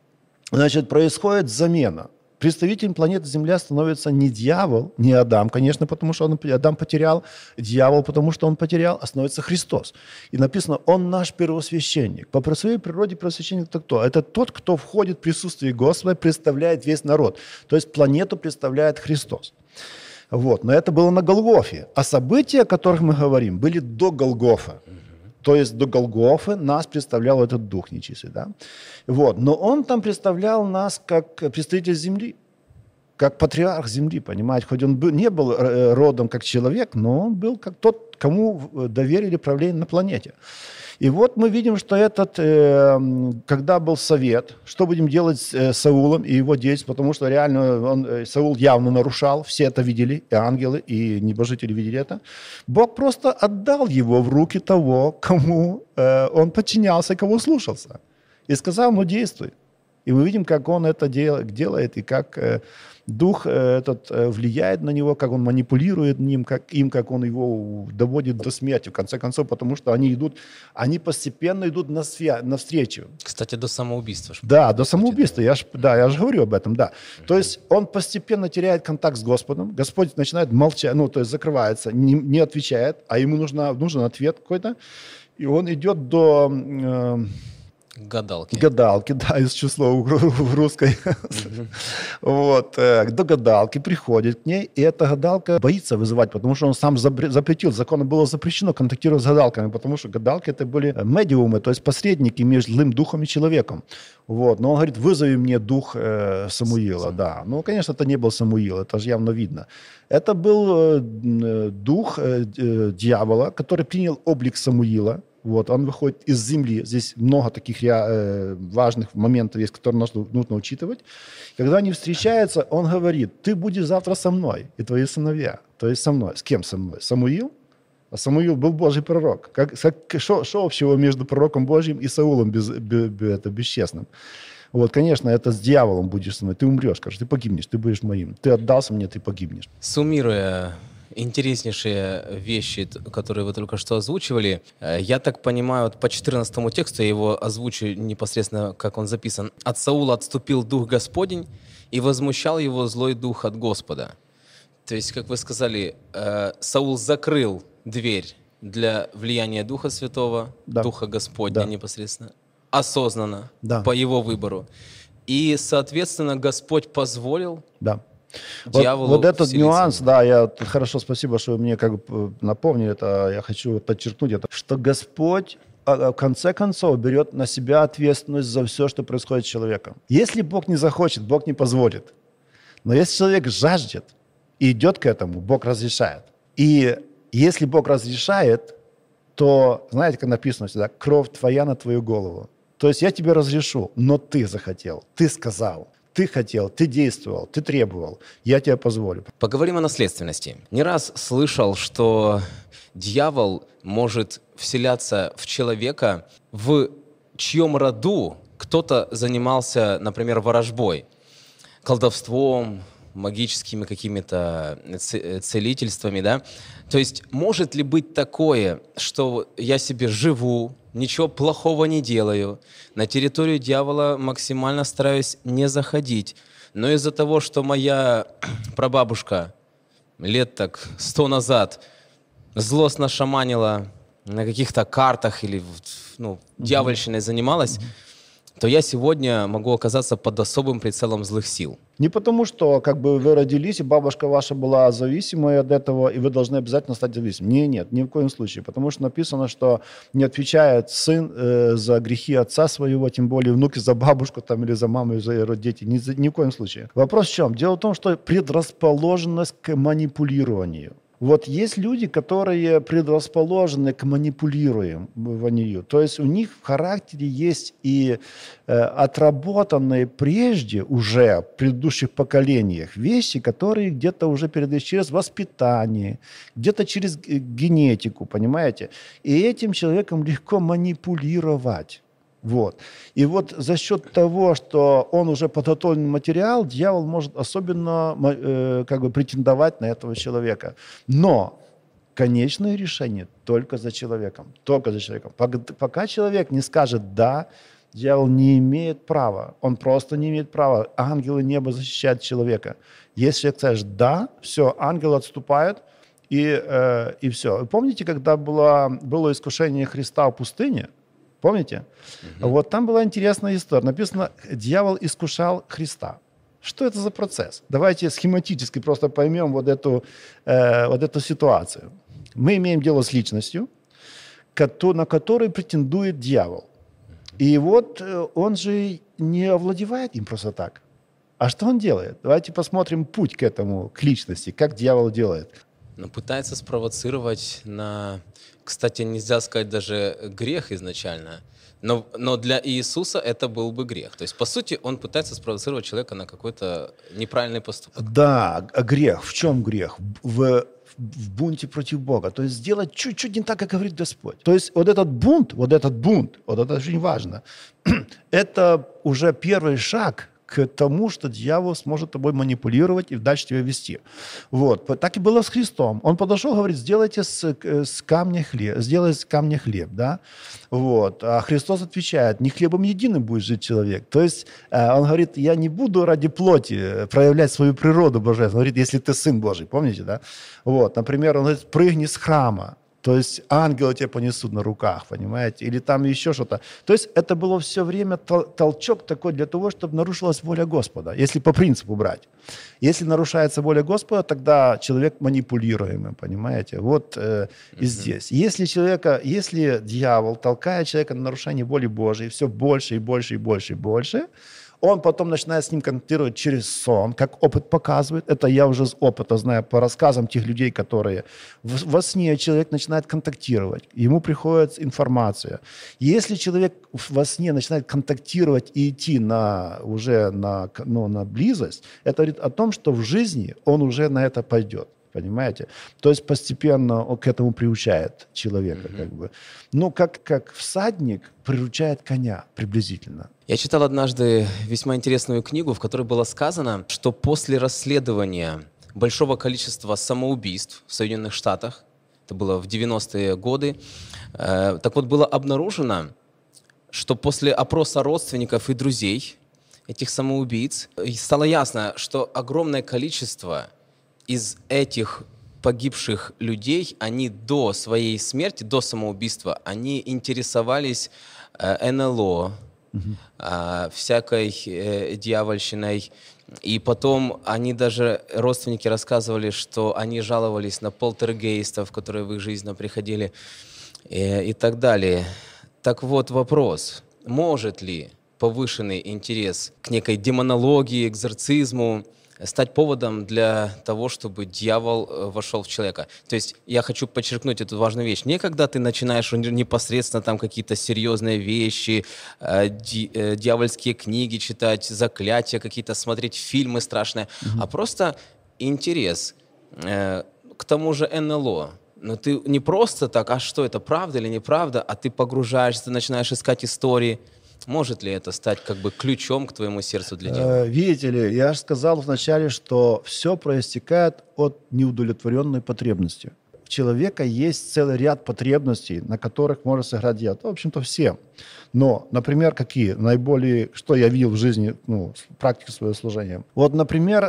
S1: Значит, происходит замена. Представителем планеты Земля становится не дьявол, не Адам, конечно, потому что он, Адам потерял, дьявол, потому что он потерял, а становится Христос. И написано, он наш первосвященник. По своей природе первосвященник это кто? Это тот, кто входит в присутствие Господа, представляет весь народ. То есть планету представляет Христос. Вот. Но это было на Голгофе. А события, о которых мы говорим, были до Голгофы. То есть до Голгофы нас представлял этот дух нечистый. Да? Вот. Но он там представлял нас как представитель земли. как патриарх земли, понимаете? Хоть он был, не был родом как человек, но он был как тот, кому доверили правление на планете. И вот мы видим, что этот, э, когда был совет, что будем делать с э, Саулом и его действием, потому что реально он, э, Саул явно нарушал, все это видели, и ангелы, и небожители видели это. Бог просто отдал его в руки того, кому э, он подчинялся, кого слушался. И сказал, ну действуй. И мы видим, как он это дел, делает, и как э, дух э, этот э, влияет на него, как он манипулирует ним, как, им, как он его доводит до смерти, в конце концов, потому что они идут, они постепенно идут на свя- навстречу.
S2: Кстати, до самоубийства.
S1: Да, до самоубийства, я ж, да, я же говорю об этом, да. Mm-hmm. То есть он постепенно теряет контакт с Господом, Господь начинает молчать, ну, то есть закрывается, не, не отвечает, а ему нужна, нужен ответ какой-то, и он идет до... Э,
S2: Гадалки.
S1: Гадалки, да, из числа в русской. Mm-hmm. Вот, до гадалки приходит к ней, и эта гадалка боится вызывать, потому что он сам запретил, законом было запрещено контактировать с гадалками, потому что гадалки это были медиумы, то есть посредники между злым духом и человеком. Вот, но он говорит, вызови мне дух э, Самуила, да. Ну, конечно, это не был Самуил, это же явно видно. Это был э, дух э, э, дьявола, который принял облик Самуила. Вот, он выходит из земли. Здесь много таких э, важных моментов есть, которые нужно, нужно учитывать. Когда они встречаются, он говорит, ты будешь завтра со мной и твои сыновья. То есть со мной. С кем со мной? Самуил? А Самуил был Божий пророк. Что общего между пророком Божьим и Саулом без, без, без, это, бесчестным? Вот, конечно, это с дьяволом будешь со мной. Ты умрешь, скажешь, ты погибнешь, ты будешь моим. Ты отдался мне, ты погибнешь.
S2: Суммируя интереснейшие вещи, которые вы только что озвучивали. Я так понимаю, вот по четырнадцатому тексту, я его озвучу непосредственно, как он записан. «От Саула отступил дух Господень, и возмущал его злой дух от Господа». То есть, как вы сказали, Саул закрыл дверь для влияния Духа Святого, да. Духа Господня да. непосредственно, осознанно, да. по его выбору. И, соответственно, Господь позволил...
S1: Да. Вот, вот этот нюанс, да, я хорошо, спасибо, что вы мне как бы напомнили это, я хочу подчеркнуть это, что Господь в конце концов берет на себя ответственность за все, что происходит с человеком. Если Бог не захочет, Бог не позволит. Но если человек жаждет и идет к этому, Бог разрешает. И если Бог разрешает, то, знаете, как написано всегда, кровь твоя на твою голову. То есть я тебе разрешу, но ты захотел, ты сказал. Ты хотел, ты действовал, ты требовал, я тебе позволю.
S2: Поговорим о наследственности. Не раз слышал, что дьявол может вселяться в человека, в чьем роду кто-то занимался, например, ворожбой, колдовством, магическими какими-то целительствами, да? То есть может ли быть такое, что я себе живу, ничего плохого не делаю, на территорию дьявола максимально стараюсь не заходить, но из-за того, что моя прабабушка лет так сто назад злостно шаманила на каких-то картах или ну, дьявольщиной занималась, то я сегодня могу оказаться под особым прицелом злых сил.
S1: Не потому, что как бы вы родились, и бабушка ваша была зависимой от этого, и вы должны обязательно стать зависимым. Не, нет, ни в коем случае. Потому что написано, что не отвечает сын э, за грехи отца своего, тем более внуки за бабушку там, или за маму, или за ее дети. Ни, ни в коем случае. Вопрос в чем? Дело в том, что предрасположенность к манипулированию. Вот есть люди, которые предрасположены к манипулированию. То есть у них в характере есть и э, отработанные прежде уже в предыдущих поколениях вещи, которые где-то уже передаются через воспитание, где-то через генетику, понимаете? И этим человеком легко манипулировать. Вот. И вот за счет того, что он уже подготовленный материал, дьявол может особенно э, как бы претендовать на этого человека. Но конечное решение только за человеком. Только за человеком. Пока человек не скажет «да», дьявол не имеет права. Он просто не имеет права. Ангелы неба защищают человека. Если человек скажет «да», все, ангелы отступают, и, э, и все. Вы помните, когда было, было искушение Христа в пустыне? Помните? Угу. Вот там была интересная история. Написано, дьявол искушал Христа. Что это за процесс? Давайте схематически просто поймем вот эту, э, вот эту ситуацию. Мы имеем дело с личностью, на которую претендует дьявол. И вот он же не овладевает им просто так. А что он делает? Давайте посмотрим путь к этому, к личности, как дьявол делает.
S2: Ну, пытается спровоцировать на, кстати, нельзя сказать даже грех изначально, но, но для Иисуса это был бы грех. То есть, по сути, он пытается спровоцировать человека на какой-то неправильный поступок.
S1: Да, а грех. В чем грех? В, в бунте против Бога. То есть сделать чуть-чуть не так, как говорит Господь. То есть вот этот бунт, вот этот бунт, вот это очень важно, это уже первый шаг к тому, что дьявол сможет тобой манипулировать и дальше тебя вести. Вот. Так и было с Христом. Он подошел, говорит, сделайте с, с камня хлеб, сделай с камня хлеб, да? Вот. А Христос отвечает, не хлебом единым будет жить человек. То есть он говорит, я не буду ради плоти проявлять свою природу божественную. Он говорит, если ты Сын Божий, помните, да? Вот. Например, он говорит, прыгни с храма. То есть ангелы тебя понесут на руках, понимаете? Или там еще что-то. То есть это было все время толчок такой для того, чтобы нарушилась воля Господа, если по принципу брать. Если нарушается воля Господа, тогда человек манипулируемый, понимаете? Вот э, и mm-hmm. здесь. Если, человека, если дьявол толкает человека на нарушение воли Божией все больше и больше и больше и больше, он потом начинает с ним контактировать через сон, как опыт показывает. Это я уже с опыта знаю по рассказам тех людей, которые во сне человек начинает контактировать. Ему приходит информация. Если человек во сне начинает контактировать и идти на, уже на, ну, на близость, это говорит о том, что в жизни он уже на это пойдет. Понимаете? То есть постепенно он к этому приучает человека. Mm-hmm. Как бы. Ну, как, как всадник приручает коня приблизительно.
S2: Я читал однажды весьма интересную книгу, в которой было сказано, что после расследования большого количества самоубийств в Соединенных Штатах, это было в девяностые годы, э, так вот было обнаружено, что после опроса родственников и друзей этих самоубийц стало ясно, что огромное количество из этих погибших людей, они до своей смерти, до самоубийства, они интересовались э, эн эл о, угу. э, всякой э, дьявольщиной. И потом они даже, родственники рассказывали, что они жаловались на полтергейстов, которые в их жизни приходили э, и так далее. Так вот вопрос, может ли повышенный интерес к некой демонологии, экзорцизму стать поводом для того, чтобы дьявол вошел в человека. То есть я хочу подчеркнуть эту важную вещь. Не когда ты начинаешь непосредственно там какие-то серьезные вещи, э, ди, э, дьявольские книги читать, заклятия какие-то, смотреть фильмы страшные, mm-hmm. а просто интерес э, к тому же эн эл о. Но ты не просто так, а что это, правда или неправда, а ты погружаешься, ты начинаешь искать истории. Может ли это стать как бы ключом к твоему сердцу для дьявола?
S1: Видите ли, я же сказал вначале, что все проистекает от неудовлетворенной потребности. У человека есть целый ряд потребностей, на которых может сыграть дьявол. В общем-то, все. Но, например, какие? Наиболее, что я видел в жизни, ну, в практике своего служения. Вот, например,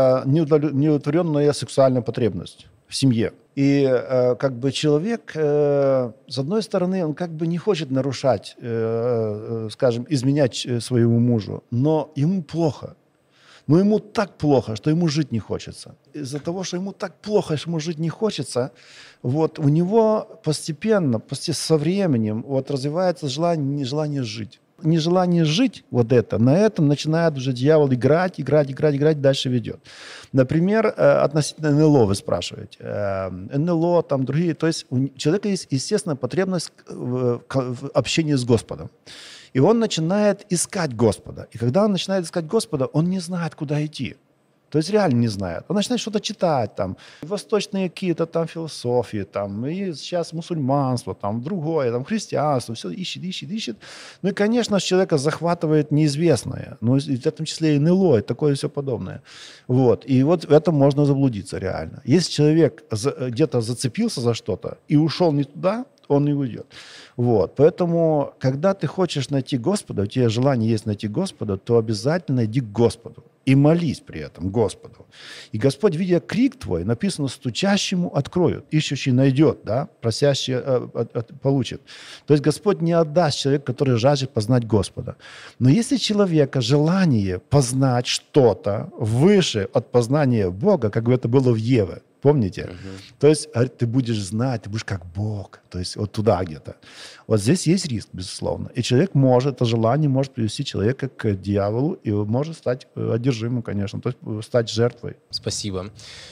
S1: неудовлетворенная сексуальная потребность в семье. И э, как бы человек, э, с одной стороны, он как бы не хочет нарушать, э, э, скажем, изменять своему мужу, но ему плохо. Но ему так плохо, что ему жить не хочется. Из-за того, что ему так плохо, что ему жить не хочется, вот у него постепенно, со временем вот развивается желание, желание жить. Нежелание жить, вот это, на этом начинает уже дьявол играть, играть, играть, играть, дальше ведет. Например, относительно эн эл о вы спрашиваете. эн эл о, там другие, то есть у человека есть естественная потребность в общении с Господом. И он начинает искать Господа. И когда он начинает искать Господа, он не знает, куда идти. То есть реально не знает. Он начинает что-то читать, там, восточные какие-то там философии, там, и сейчас мусульманство, там, другое, там, христианство, все ищет, ищет, ищет. Ну и, конечно, человека захватывает неизвестное, ну, в том числе и эн эл о, и такое все подобное. Вот. И вот в этом можно заблудиться реально. Если человек где-то зацепился за что-то и ушел не туда, он не уйдет. Вот. Поэтому, когда ты хочешь найти Господа, у тебя желание есть найти Господа, то обязательно иди к Господу. И молись при этом Господу. И Господь, видя крик твой, написано, стучащему откроют, ищущий найдет, да? Просящий э, э, получит. То есть Господь не отдаст человеку, который жаждет познать Господа. Но если человека желание познать что-то выше от познания Бога, как бы это было в Еве, Помните?
S2: Мгм.
S1: То есть говорит, ты будешь знать, ты будешь как Бог. То есть вот туда где-то. Вот здесь есть риск, безусловно. И человек может, это желание может привести человека к дьяволу и может стать э, одержимым, конечно, то есть э, стать жертвой.
S2: Спасибо.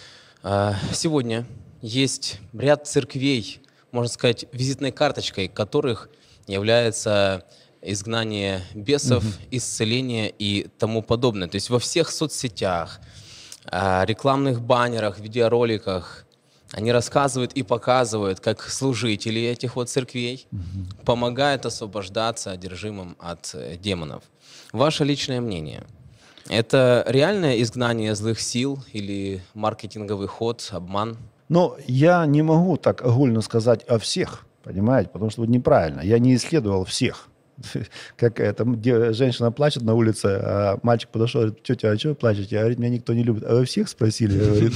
S2: А, Сегодня есть ряд церквей, можно сказать, визитной карточкой которых является изгнание бесов,
S1: Мгм.
S2: исцеление и тому подобное. То есть во всех соцсетях, а, рекламных баннерах, видеороликах они рассказывают и показывают, как служители этих вот церквей
S1: Мгм.
S2: помогают освобождаться одержимым от э, демонов. Ваше личное мнение – это реальное изгнание злых сил или маркетинговый ход, обман?
S1: Но я не могу так огульно сказать о всех, понимаете, потому что вот неправильно. Я не исследовал всех. Как это, где женщина плачет на улице, а мальчик подошел, говорит, тетя, а что вы плачете? Говорит, меня никто не любит. А вы всех спросили? Говорит,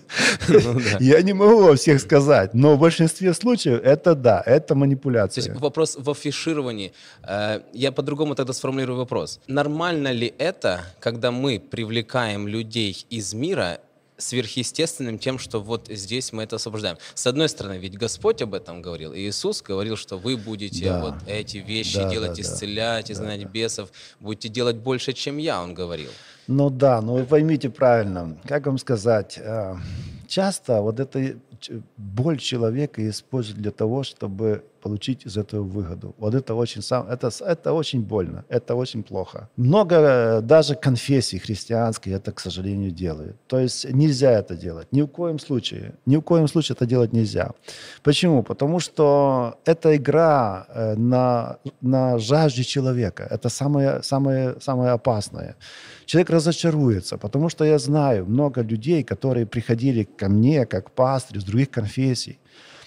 S2: Ну да.
S1: я не могу во всех сказать, но в большинстве случаев это да, это
S2: То есть
S1: манипуляция.
S2: вопрос в афишировании. Э, Я по-другому тогда сформулирую вопрос. Нормально ли это, когда мы привлекаем людей из мира сверхъестественным тем, что вот здесь мы это освобождаем? С одной стороны, ведь Господь об этом говорил, и Иисус говорил, что вы будете
S1: Да.
S2: вот эти вещи
S1: Да,
S2: делать,
S1: да, да.
S2: исцелять, изгнать бесов, будете делать больше, чем я, Он говорил.
S1: Ну да, но вы поймите правильно, как вам сказать, э, часто вот эта ч- боль человека используют для того, чтобы получить из этого выгоду. Вот это очень, сам, это, с- это очень больно, это очень плохо. Много э, даже конфессий христианских это, к сожалению, делают. То есть нельзя это делать, ни в коем случае, ни в коем случае это делать нельзя. Почему? Потому что это игра э, на, на жажде человека, это самое, самое, самое опасное. Человек разочаруется, потому что я знаю много людей, которые приходили ко мне как пастырь из других конфессий.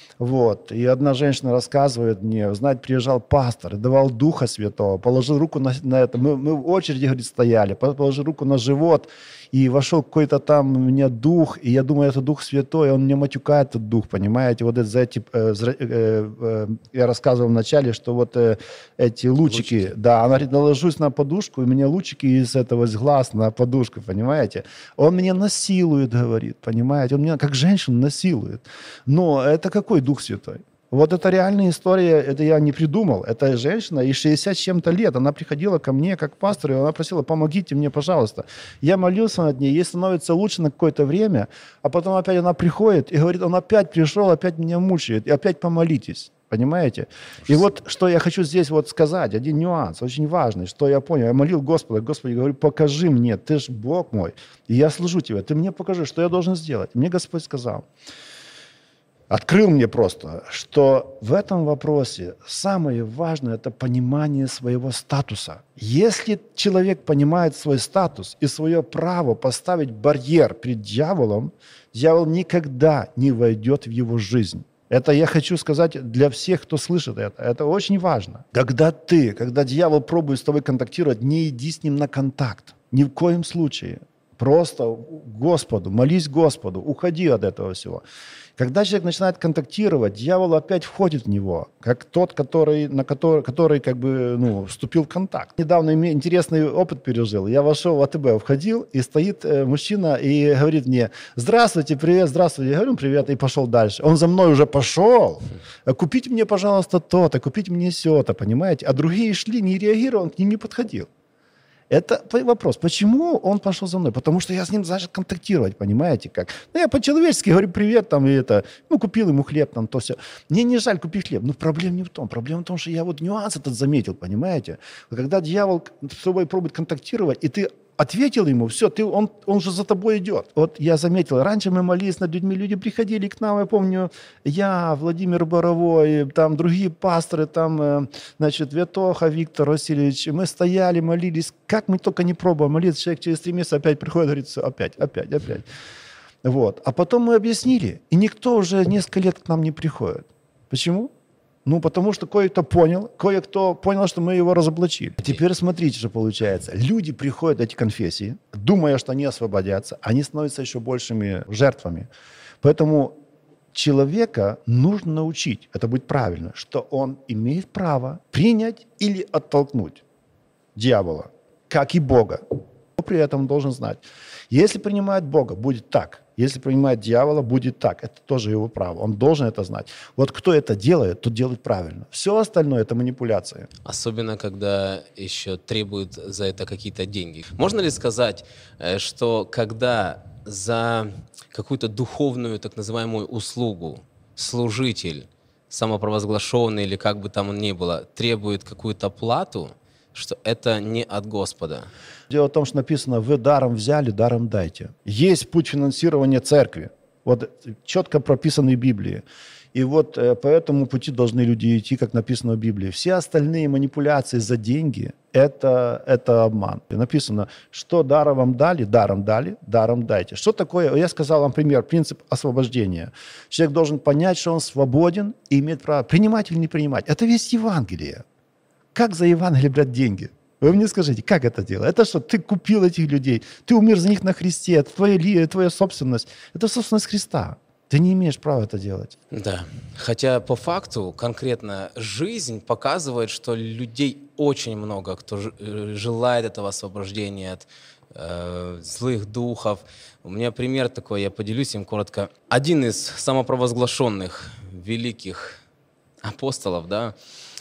S1: Вот. И одна женщина рассказывает мне, знаете, приезжал пастор и давал Духа Святого, положил руку на, на это. Мы, мы в очереди, говорит, стояли, положил руку на живот, и вошел какой-то там у меня дух, и я думаю, это Дух Святой, он мне матюкает, этот дух, понимаете? Вот это, за эти, э, зра- э, э, я рассказывал вначале, что вот э, эти лучики,
S2: Лучики.
S1: да, она говорит, наложусь на подушку, и у меня лучики из этого, из глаз на подушку, понимаете? Он меня насилует, говорит, понимаете? Он меня как женщину насилует. Но это какой Дух Святой? Вот это реальная история, это я не придумал. Это женщина, и шестьдесят с чем-то лет, она приходила ко мне как пастор, и она просила, помогите мне, пожалуйста. Я молился над ней, ей становится лучше на какое-то время, а потом опять она приходит и говорит, он опять пришел, опять меня мучает, и опять помолитесь. Понимаете? И вот что я хочу здесь вот сказать, один нюанс, очень важный, что я понял. Я молил Господа, Господи, говорю, покажи мне, ты же Бог мой, и я служу тебе, ты мне покажи, что я должен сделать. Мне Господь сказал, открыл мне просто, что в этом вопросе самое важное – это понимание своего статуса. Если человек понимает свой статус и свое право поставить барьер перед дьяволом, дьявол никогда не войдет в его жизнь. Это я хочу сказать для всех, кто слышит это. Это очень важно. Когда ты, когда дьявол пробует с тобой контактировать, не иди с ним на контакт. Ни в коем случае. Просто Господу, молись Господу, уходи от этого всего. Когда человек начинает контактировать, дьявол опять входит в него, как тот, который, на который, который как бы, ну, вступил в контакт. Недавно име- интересный опыт пережил. Я вошел в АТБ, входил, и стоит э, мужчина и говорит мне, здравствуйте, привет, здравствуйте. Я говорю, привет, и пошел дальше. Он за мной уже пошел. Купите мне, пожалуйста, то-то, купите мне сё-то, понимаете? А другие шли, не реагировал, он к ним не подходил. Это вопрос, почему он пошел за мной? Потому что я с ним начал контактировать, понимаете, как? Ну, я по-человечески говорю, привет, там, и это, ну, купил ему хлеб, там, то все. Мне не жаль купить хлеб, но проблема не в том. Проблема в том, что я вот нюанс этот заметил, понимаете? Когда дьявол с тобой пробует контактировать, и ты ответил ему, все, ты, он, он же за тобой идет. Вот я заметил, раньше мы молились над людьми, люди приходили к нам, я помню, я, Владимир Боровой, там другие пасторы, там, э, значит, Ветоха Виктор Васильевич, мы стояли, молились, как мы только не пробовали молиться, человек через три месяца опять приходит, говорит, все, опять, опять, опять. Вот. А потом мы объяснили, и никто уже несколько лет к нам не приходит. Почему? Ну, потому что кое-кто понял, кое-кто понял, что мы его разоблачили. Теперь смотрите, что получается. Люди приходят в эти конфессии, думая, что они освободятся, они становятся еще большими жертвами. Поэтому человека нужно научить, это будет правильно, что он имеет право принять или оттолкнуть дьявола, как и Бога. При этом должен знать, если принимает Бога, будет так. Если принимает дьявола, будет так. Это тоже его право. Он должен это знать. Вот кто это делает, тот делает правильно. Все остальное – это манипуляция.
S2: Особенно, когда еще требуют за это какие-то деньги. Можно ли сказать, что когда за какую-то духовную, так называемую, услугу служитель, самопровозглашенный или как бы там он ни было, требует какую-то плату, что это не от Господа?
S1: Дело в том, что написано: вы даром взяли, даром дайте. Есть путь финансирования церкви. Вот четко прописанный в Библии. И вот по этому пути должны люди идти, как написано в Библии. Все остальные манипуляции за деньги это, – это обман. И написано, что даром вам дали, даром дали, даром дайте. Что такое? Я сказал вам пример, принцип освобождения. Человек должен понять, что он свободен и имеет право принимать или не принимать. Это весь Евангелие. Как за Евангелие брать деньги? Вы мне скажите, как это дело? Это что, ты купил этих людей, ты умер за них на кресте, это твоя, твоя собственность. Это собственность Христа. Ты не имеешь права это делать.
S2: Да. Хотя по факту конкретно жизнь показывает, что людей очень много, кто желает этого освобождения от э, злых духов. У меня пример такой, я поделюсь им коротко. Один из самопровозглашенных великих апостолов, да,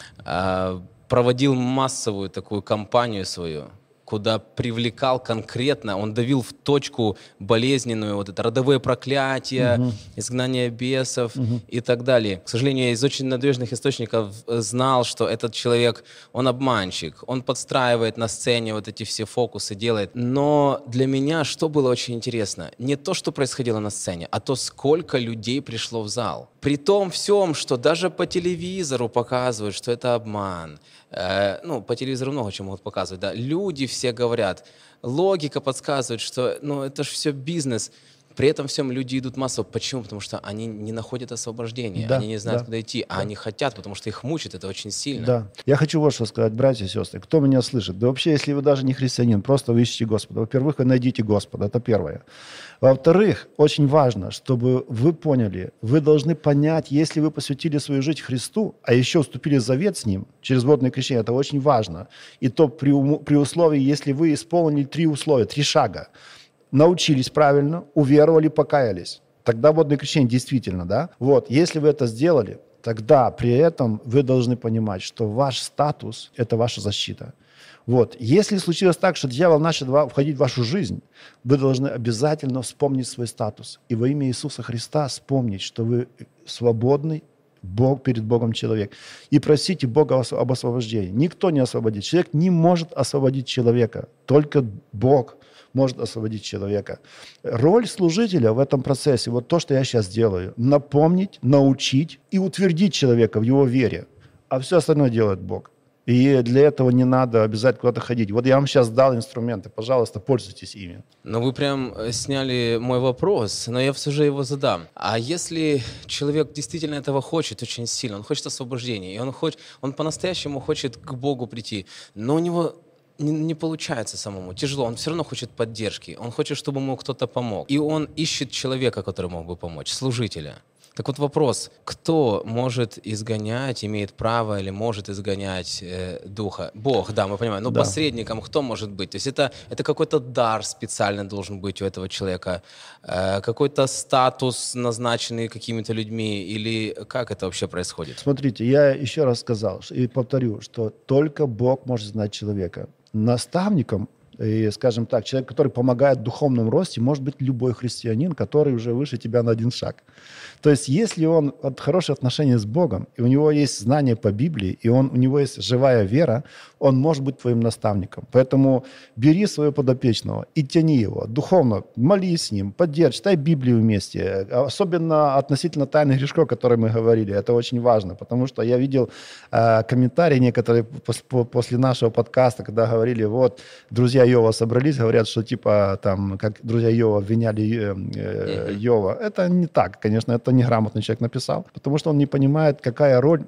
S2: э, проводил массовую такую кампанию свою, куда привлекал конкретно, он давил в точку болезненную, вот это родовые проклятия, угу. изгнание бесов угу. и так далее. К сожалению, я из очень надежных источников знал, что этот человек, он обманщик, он подстраивает на сцене вот эти все фокусы, делает. Но для меня что было очень интересно? Не то, что происходило на сцене, а то, сколько людей пришло в зал. При том всем, что даже по телевизору показывают, что это обман. Э, ну, по телевизору много чего могут показывать, да. Люди все говорят, логика подсказывает, что, ну, это же все бизнес. При этом всем люди идут массово. Почему? Потому что они не находят освобождения, да, они не знают, да, куда идти, а да. они хотят, потому что их мучат, это очень сильно.
S1: Да. Я хочу вот что сказать, братья и сестры, кто меня слышит. Да вообще, если вы даже не христианин, просто вы ищете Господа. Во-первых, вы найдите Господа, это первое. Во-вторых, очень важно, чтобы вы поняли, вы должны понять, если вы посвятили свою жизнь Христу, а еще вступили в завет с Ним, через водное крещение, это очень важно. И то при, при условии, если вы исполнили три условия, три шага. Научились правильно, уверовали, покаялись. Тогда водное крещение действительно, да? Вот, если вы это сделали, тогда при этом вы должны понимать, что ваш статус – это ваша защита. Вот, если случилось так, что дьявол начал входить в вашу жизнь, вы должны обязательно вспомнить свой статус. И во имя Иисуса Христа вспомнить, что вы свободный Бог перед Богом человек. И просите Бога об освобождении. Никто не освободит. Человек не может освободить человека. Только Бог может освободить человека. Роль служителя в этом процессе, вот то, что я сейчас делаю, напомнить, научить и утвердить человека в его вере. А все остальное делает Бог. И для этого не надо обязательно куда-то ходить. Вот я вам сейчас дал инструменты, пожалуйста, пользуйтесь ими.
S2: Но вы прям сняли мой вопрос, но я все же его задам. А если человек действительно этого хочет очень сильно, он хочет освобождения, и он, хочет, он по-настоящему хочет к Богу прийти, но у него не, не получается самому, тяжело, он все равно хочет поддержки, он хочет, чтобы ему кто-то помог. И он ищет человека, который мог бы помочь, служителя. Так вот вопрос, кто может изгонять, имеет право или может изгонять э, духа? Бог, да, мы понимаем. Но да. посредником кто может быть? То есть это, это какой-то дар специально должен быть у этого человека, э, какой-то статус, назначенный какими-то людьми, или как это вообще происходит?
S1: Смотрите, я еще раз сказал и повторю, что только Бог может знать человека. Наставником, и, скажем так, человек, который помогает в духовном росте, может быть любой христианин, который уже выше тебя на один шаг. То есть если он от хорошие отношения с Богом, и у него есть знания по Библии, и он, у него есть живая вера, он может быть твоим наставником. Поэтому бери своего подопечного и тяни его духовно, молись с ним, поддержь, читай Библию вместе. Особенно относительно тайных грешков, о которых мы говорили, это очень важно, потому что я видел э, комментарии некоторые пос- после нашего подкаста, когда говорили, вот, друзья Иова собрались, говорят, что типа там, как друзья Иова обвиняли э, э, Иова. Это не так, конечно, это неграмотный человек написал, потому что он не понимает, какая роль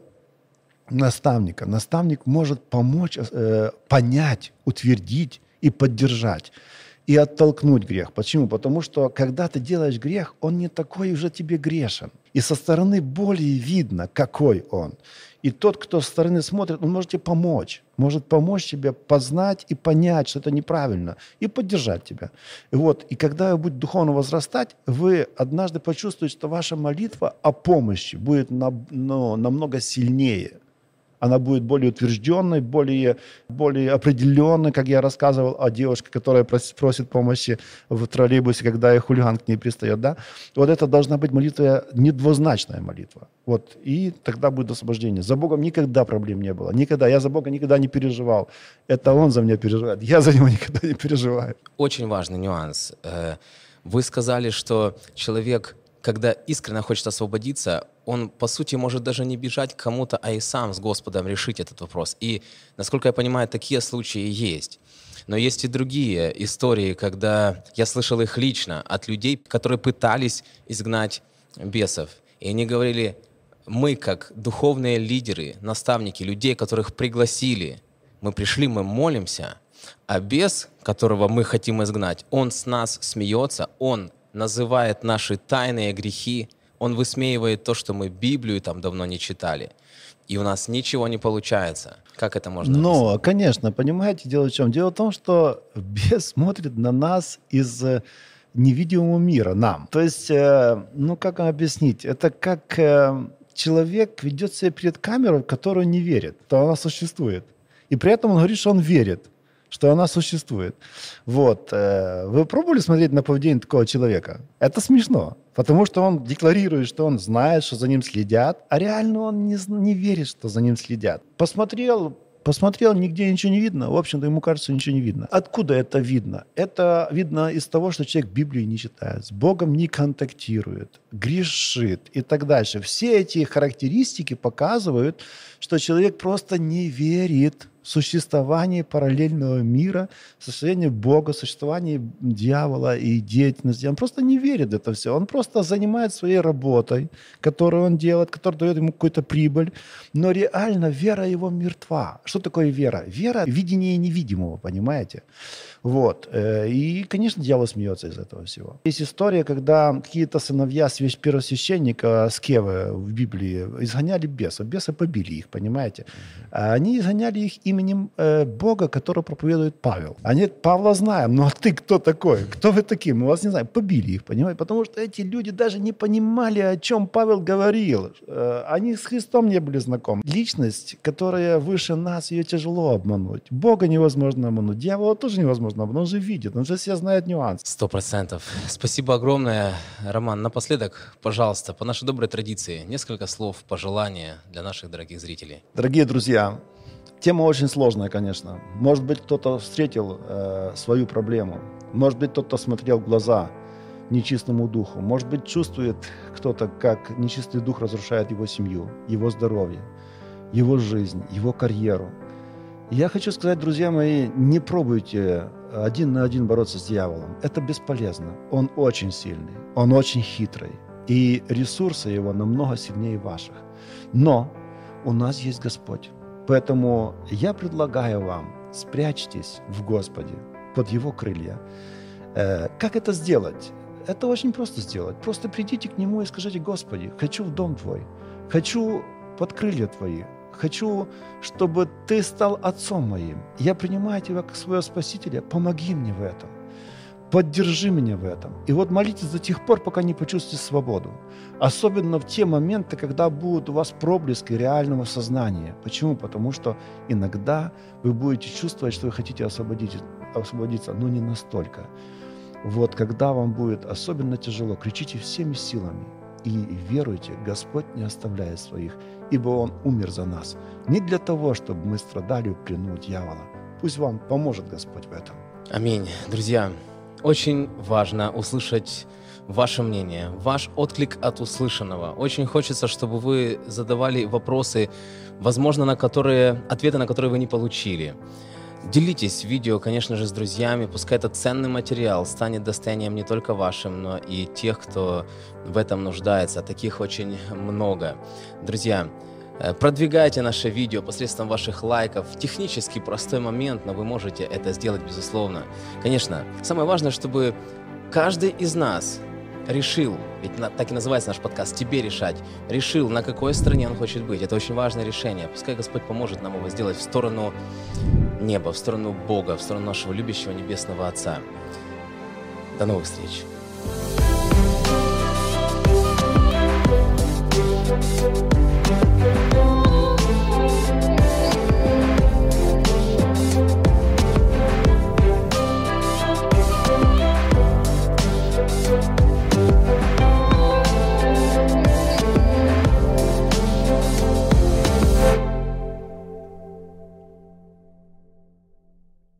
S1: наставника. Наставник может помочь э, понять, утвердить и поддержать. и оттолкнуть грех. Почему? Потому что, когда ты делаешь грех, он не такой уже тебе грешен. И со стороны более видно, какой он. И тот, кто со стороны смотрит, он может тебе помочь. Может помочь тебе познать и понять, что это неправильно, и поддержать тебя. И, вот, и когда вы будете духовно возрастать, вы однажды почувствуете, что ваша молитва о помощи будет на, ну, намного сильнее. Она будет более утвержденной, более, более определенной, как я рассказывал о девушке, которая просит помощи в троллейбусе, когда хулиган к ней пристает. Да? Вот это должна быть молитва, недвузначная молитва. Вот. И тогда будет освобождение. За Богом никогда проблем не было. Никогда. Я за Бога никогда не переживал. Это Он за меня переживает. Я за Него никогда не переживаю.
S2: Очень важный нюанс. Вы сказали, что человек, когда искренне хочет освободиться, он, по сути, может даже не бежать к кому-то, а и сам с Господом решить этот вопрос. И, насколько я понимаю, такие случаи есть. Но есть и другие истории, когда я слышал их лично от людей, которые пытались изгнать бесов. И они говорили: мы, как духовные лидеры, наставники, людей, которых пригласили, мы пришли, мы молимся, а бес, которого мы хотим изгнать, он с нас смеется, он называет наши тайные грехи, он высмеивает то, что мы Библию там давно не читали, и у нас ничего не получается. Как это можно объяснить?
S1: Ну, конечно, понимаете, дело в чем? Дело в том, что бес смотрит на нас из невидимого мира, нам. То есть, ну, как вам объяснить? Это как человек ведет себя перед камерой, в которую не верит, что она существует. И при этом он говорит, что он верит, что она существует. Вот. Вы пробовали смотреть на поведение такого человека? Это смешно, потому что он декларирует, что он знает, что за ним следят, а реально он не, не верит, что за ним следят. Посмотрел, посмотрел, нигде ничего не видно. В общем-то, ему кажется, ничего не видно. Откуда это видно? Это видно из того, что человек Библию не читает, с Богом не контактирует, грешит и так дальше. Все эти характеристики показывают, что человек просто не верит в существование параллельного мира, существование Бога, существование дьявола и деятельности. Он просто не верит в это все. Он просто занимается своей работой, которую он делает, которая дает ему какую-то прибыль. Но реально вера его мертва. Что такое вера? Вера – видение невидимого, понимаете? Вот. И, конечно, дьявол смеется из этого всего. Есть история, когда какие-то сыновья первосвященника Скевы в Библии изгоняли бесов. Бесы побили их, понимаете? А они изгоняли их именем э, Бога, который проповедует Павел. Они Павла знаем, ну а ты кто такой? Кто вы такие? Мы вас не знаем. Побили их, понимаете? Потому что эти люди даже не понимали, о чем Павел говорил. Э, они с Христом не были знакомы. Личность, которая выше нас, ее тяжело обмануть. Бога невозможно обмануть. Дьявола тоже невозможно обмануть. Он же видит, он же все знает нюансы.
S2: Сто процентов. Спасибо огромное, Роман. Напоследок, пожалуйста, по нашей доброй традиции, несколько слов пожелания для наших дорогих зрителей.
S1: Дорогие друзья, тема очень сложная, конечно. Может быть, кто-то встретил э, свою проблему. Может быть, кто-то смотрел в глаза нечистому духу. Может быть, чувствует кто-то, как нечистый дух разрушает его семью, его здоровье, его жизнь, его карьеру. Я хочу сказать, друзья мои, не пробуйте один на один бороться с дьяволом. Это бесполезно. Он очень сильный, он очень хитрый. И ресурсы его намного сильнее ваших. Но у нас есть Господь. Поэтому я предлагаю вам, спрячьтесь в Господе, под Его крылья. Э, как это сделать? Это очень просто сделать. Просто придите к Нему и скажите: Господи, хочу в дом Твой, хочу под крылья Твои, хочу, чтобы Ты стал отцом моим. Я принимаю Тебя как своего Спасителя, помоги мне в этом. Поддержи меня в этом. И вот молитесь до тех пор, пока не почувствуете свободу. Особенно в те моменты, когда будут у вас проблески реального сознания. Почему? Потому что иногда вы будете чувствовать, что вы хотите освободиться, освободиться, но не настолько. Вот когда вам будет особенно тяжело, кричите всеми силами и веруйте, Господь не оставляет своих, ибо Он умер за нас. Не для того, чтобы мы страдали в плену дьявола. Пусть вам поможет Господь в этом.
S2: Аминь. Друзья, очень важно услышать ваше мнение, ваш отклик от услышанного. Очень хочется, чтобы вы задавали вопросы, возможно, на которые, ответы на которые вы не получили. Делитесь видео, конечно же, с друзьями. Пускай этот ценный материал станет достоянием не только вашим, но и тех, кто в этом нуждается. Таких очень много. Друзья, Продвигайте наше видео посредством ваших лайков. Технически простой момент, но вы можете это сделать, безусловно. Конечно, самое важное, чтобы каждый из нас решил, ведь так и называется наш подкаст «Тебе решать», решил, на какой стороне он хочет быть. Это очень важное решение. Пускай Господь поможет нам его сделать в сторону неба, в сторону Бога, в сторону нашего любящего Небесного Отца. До новых встреч!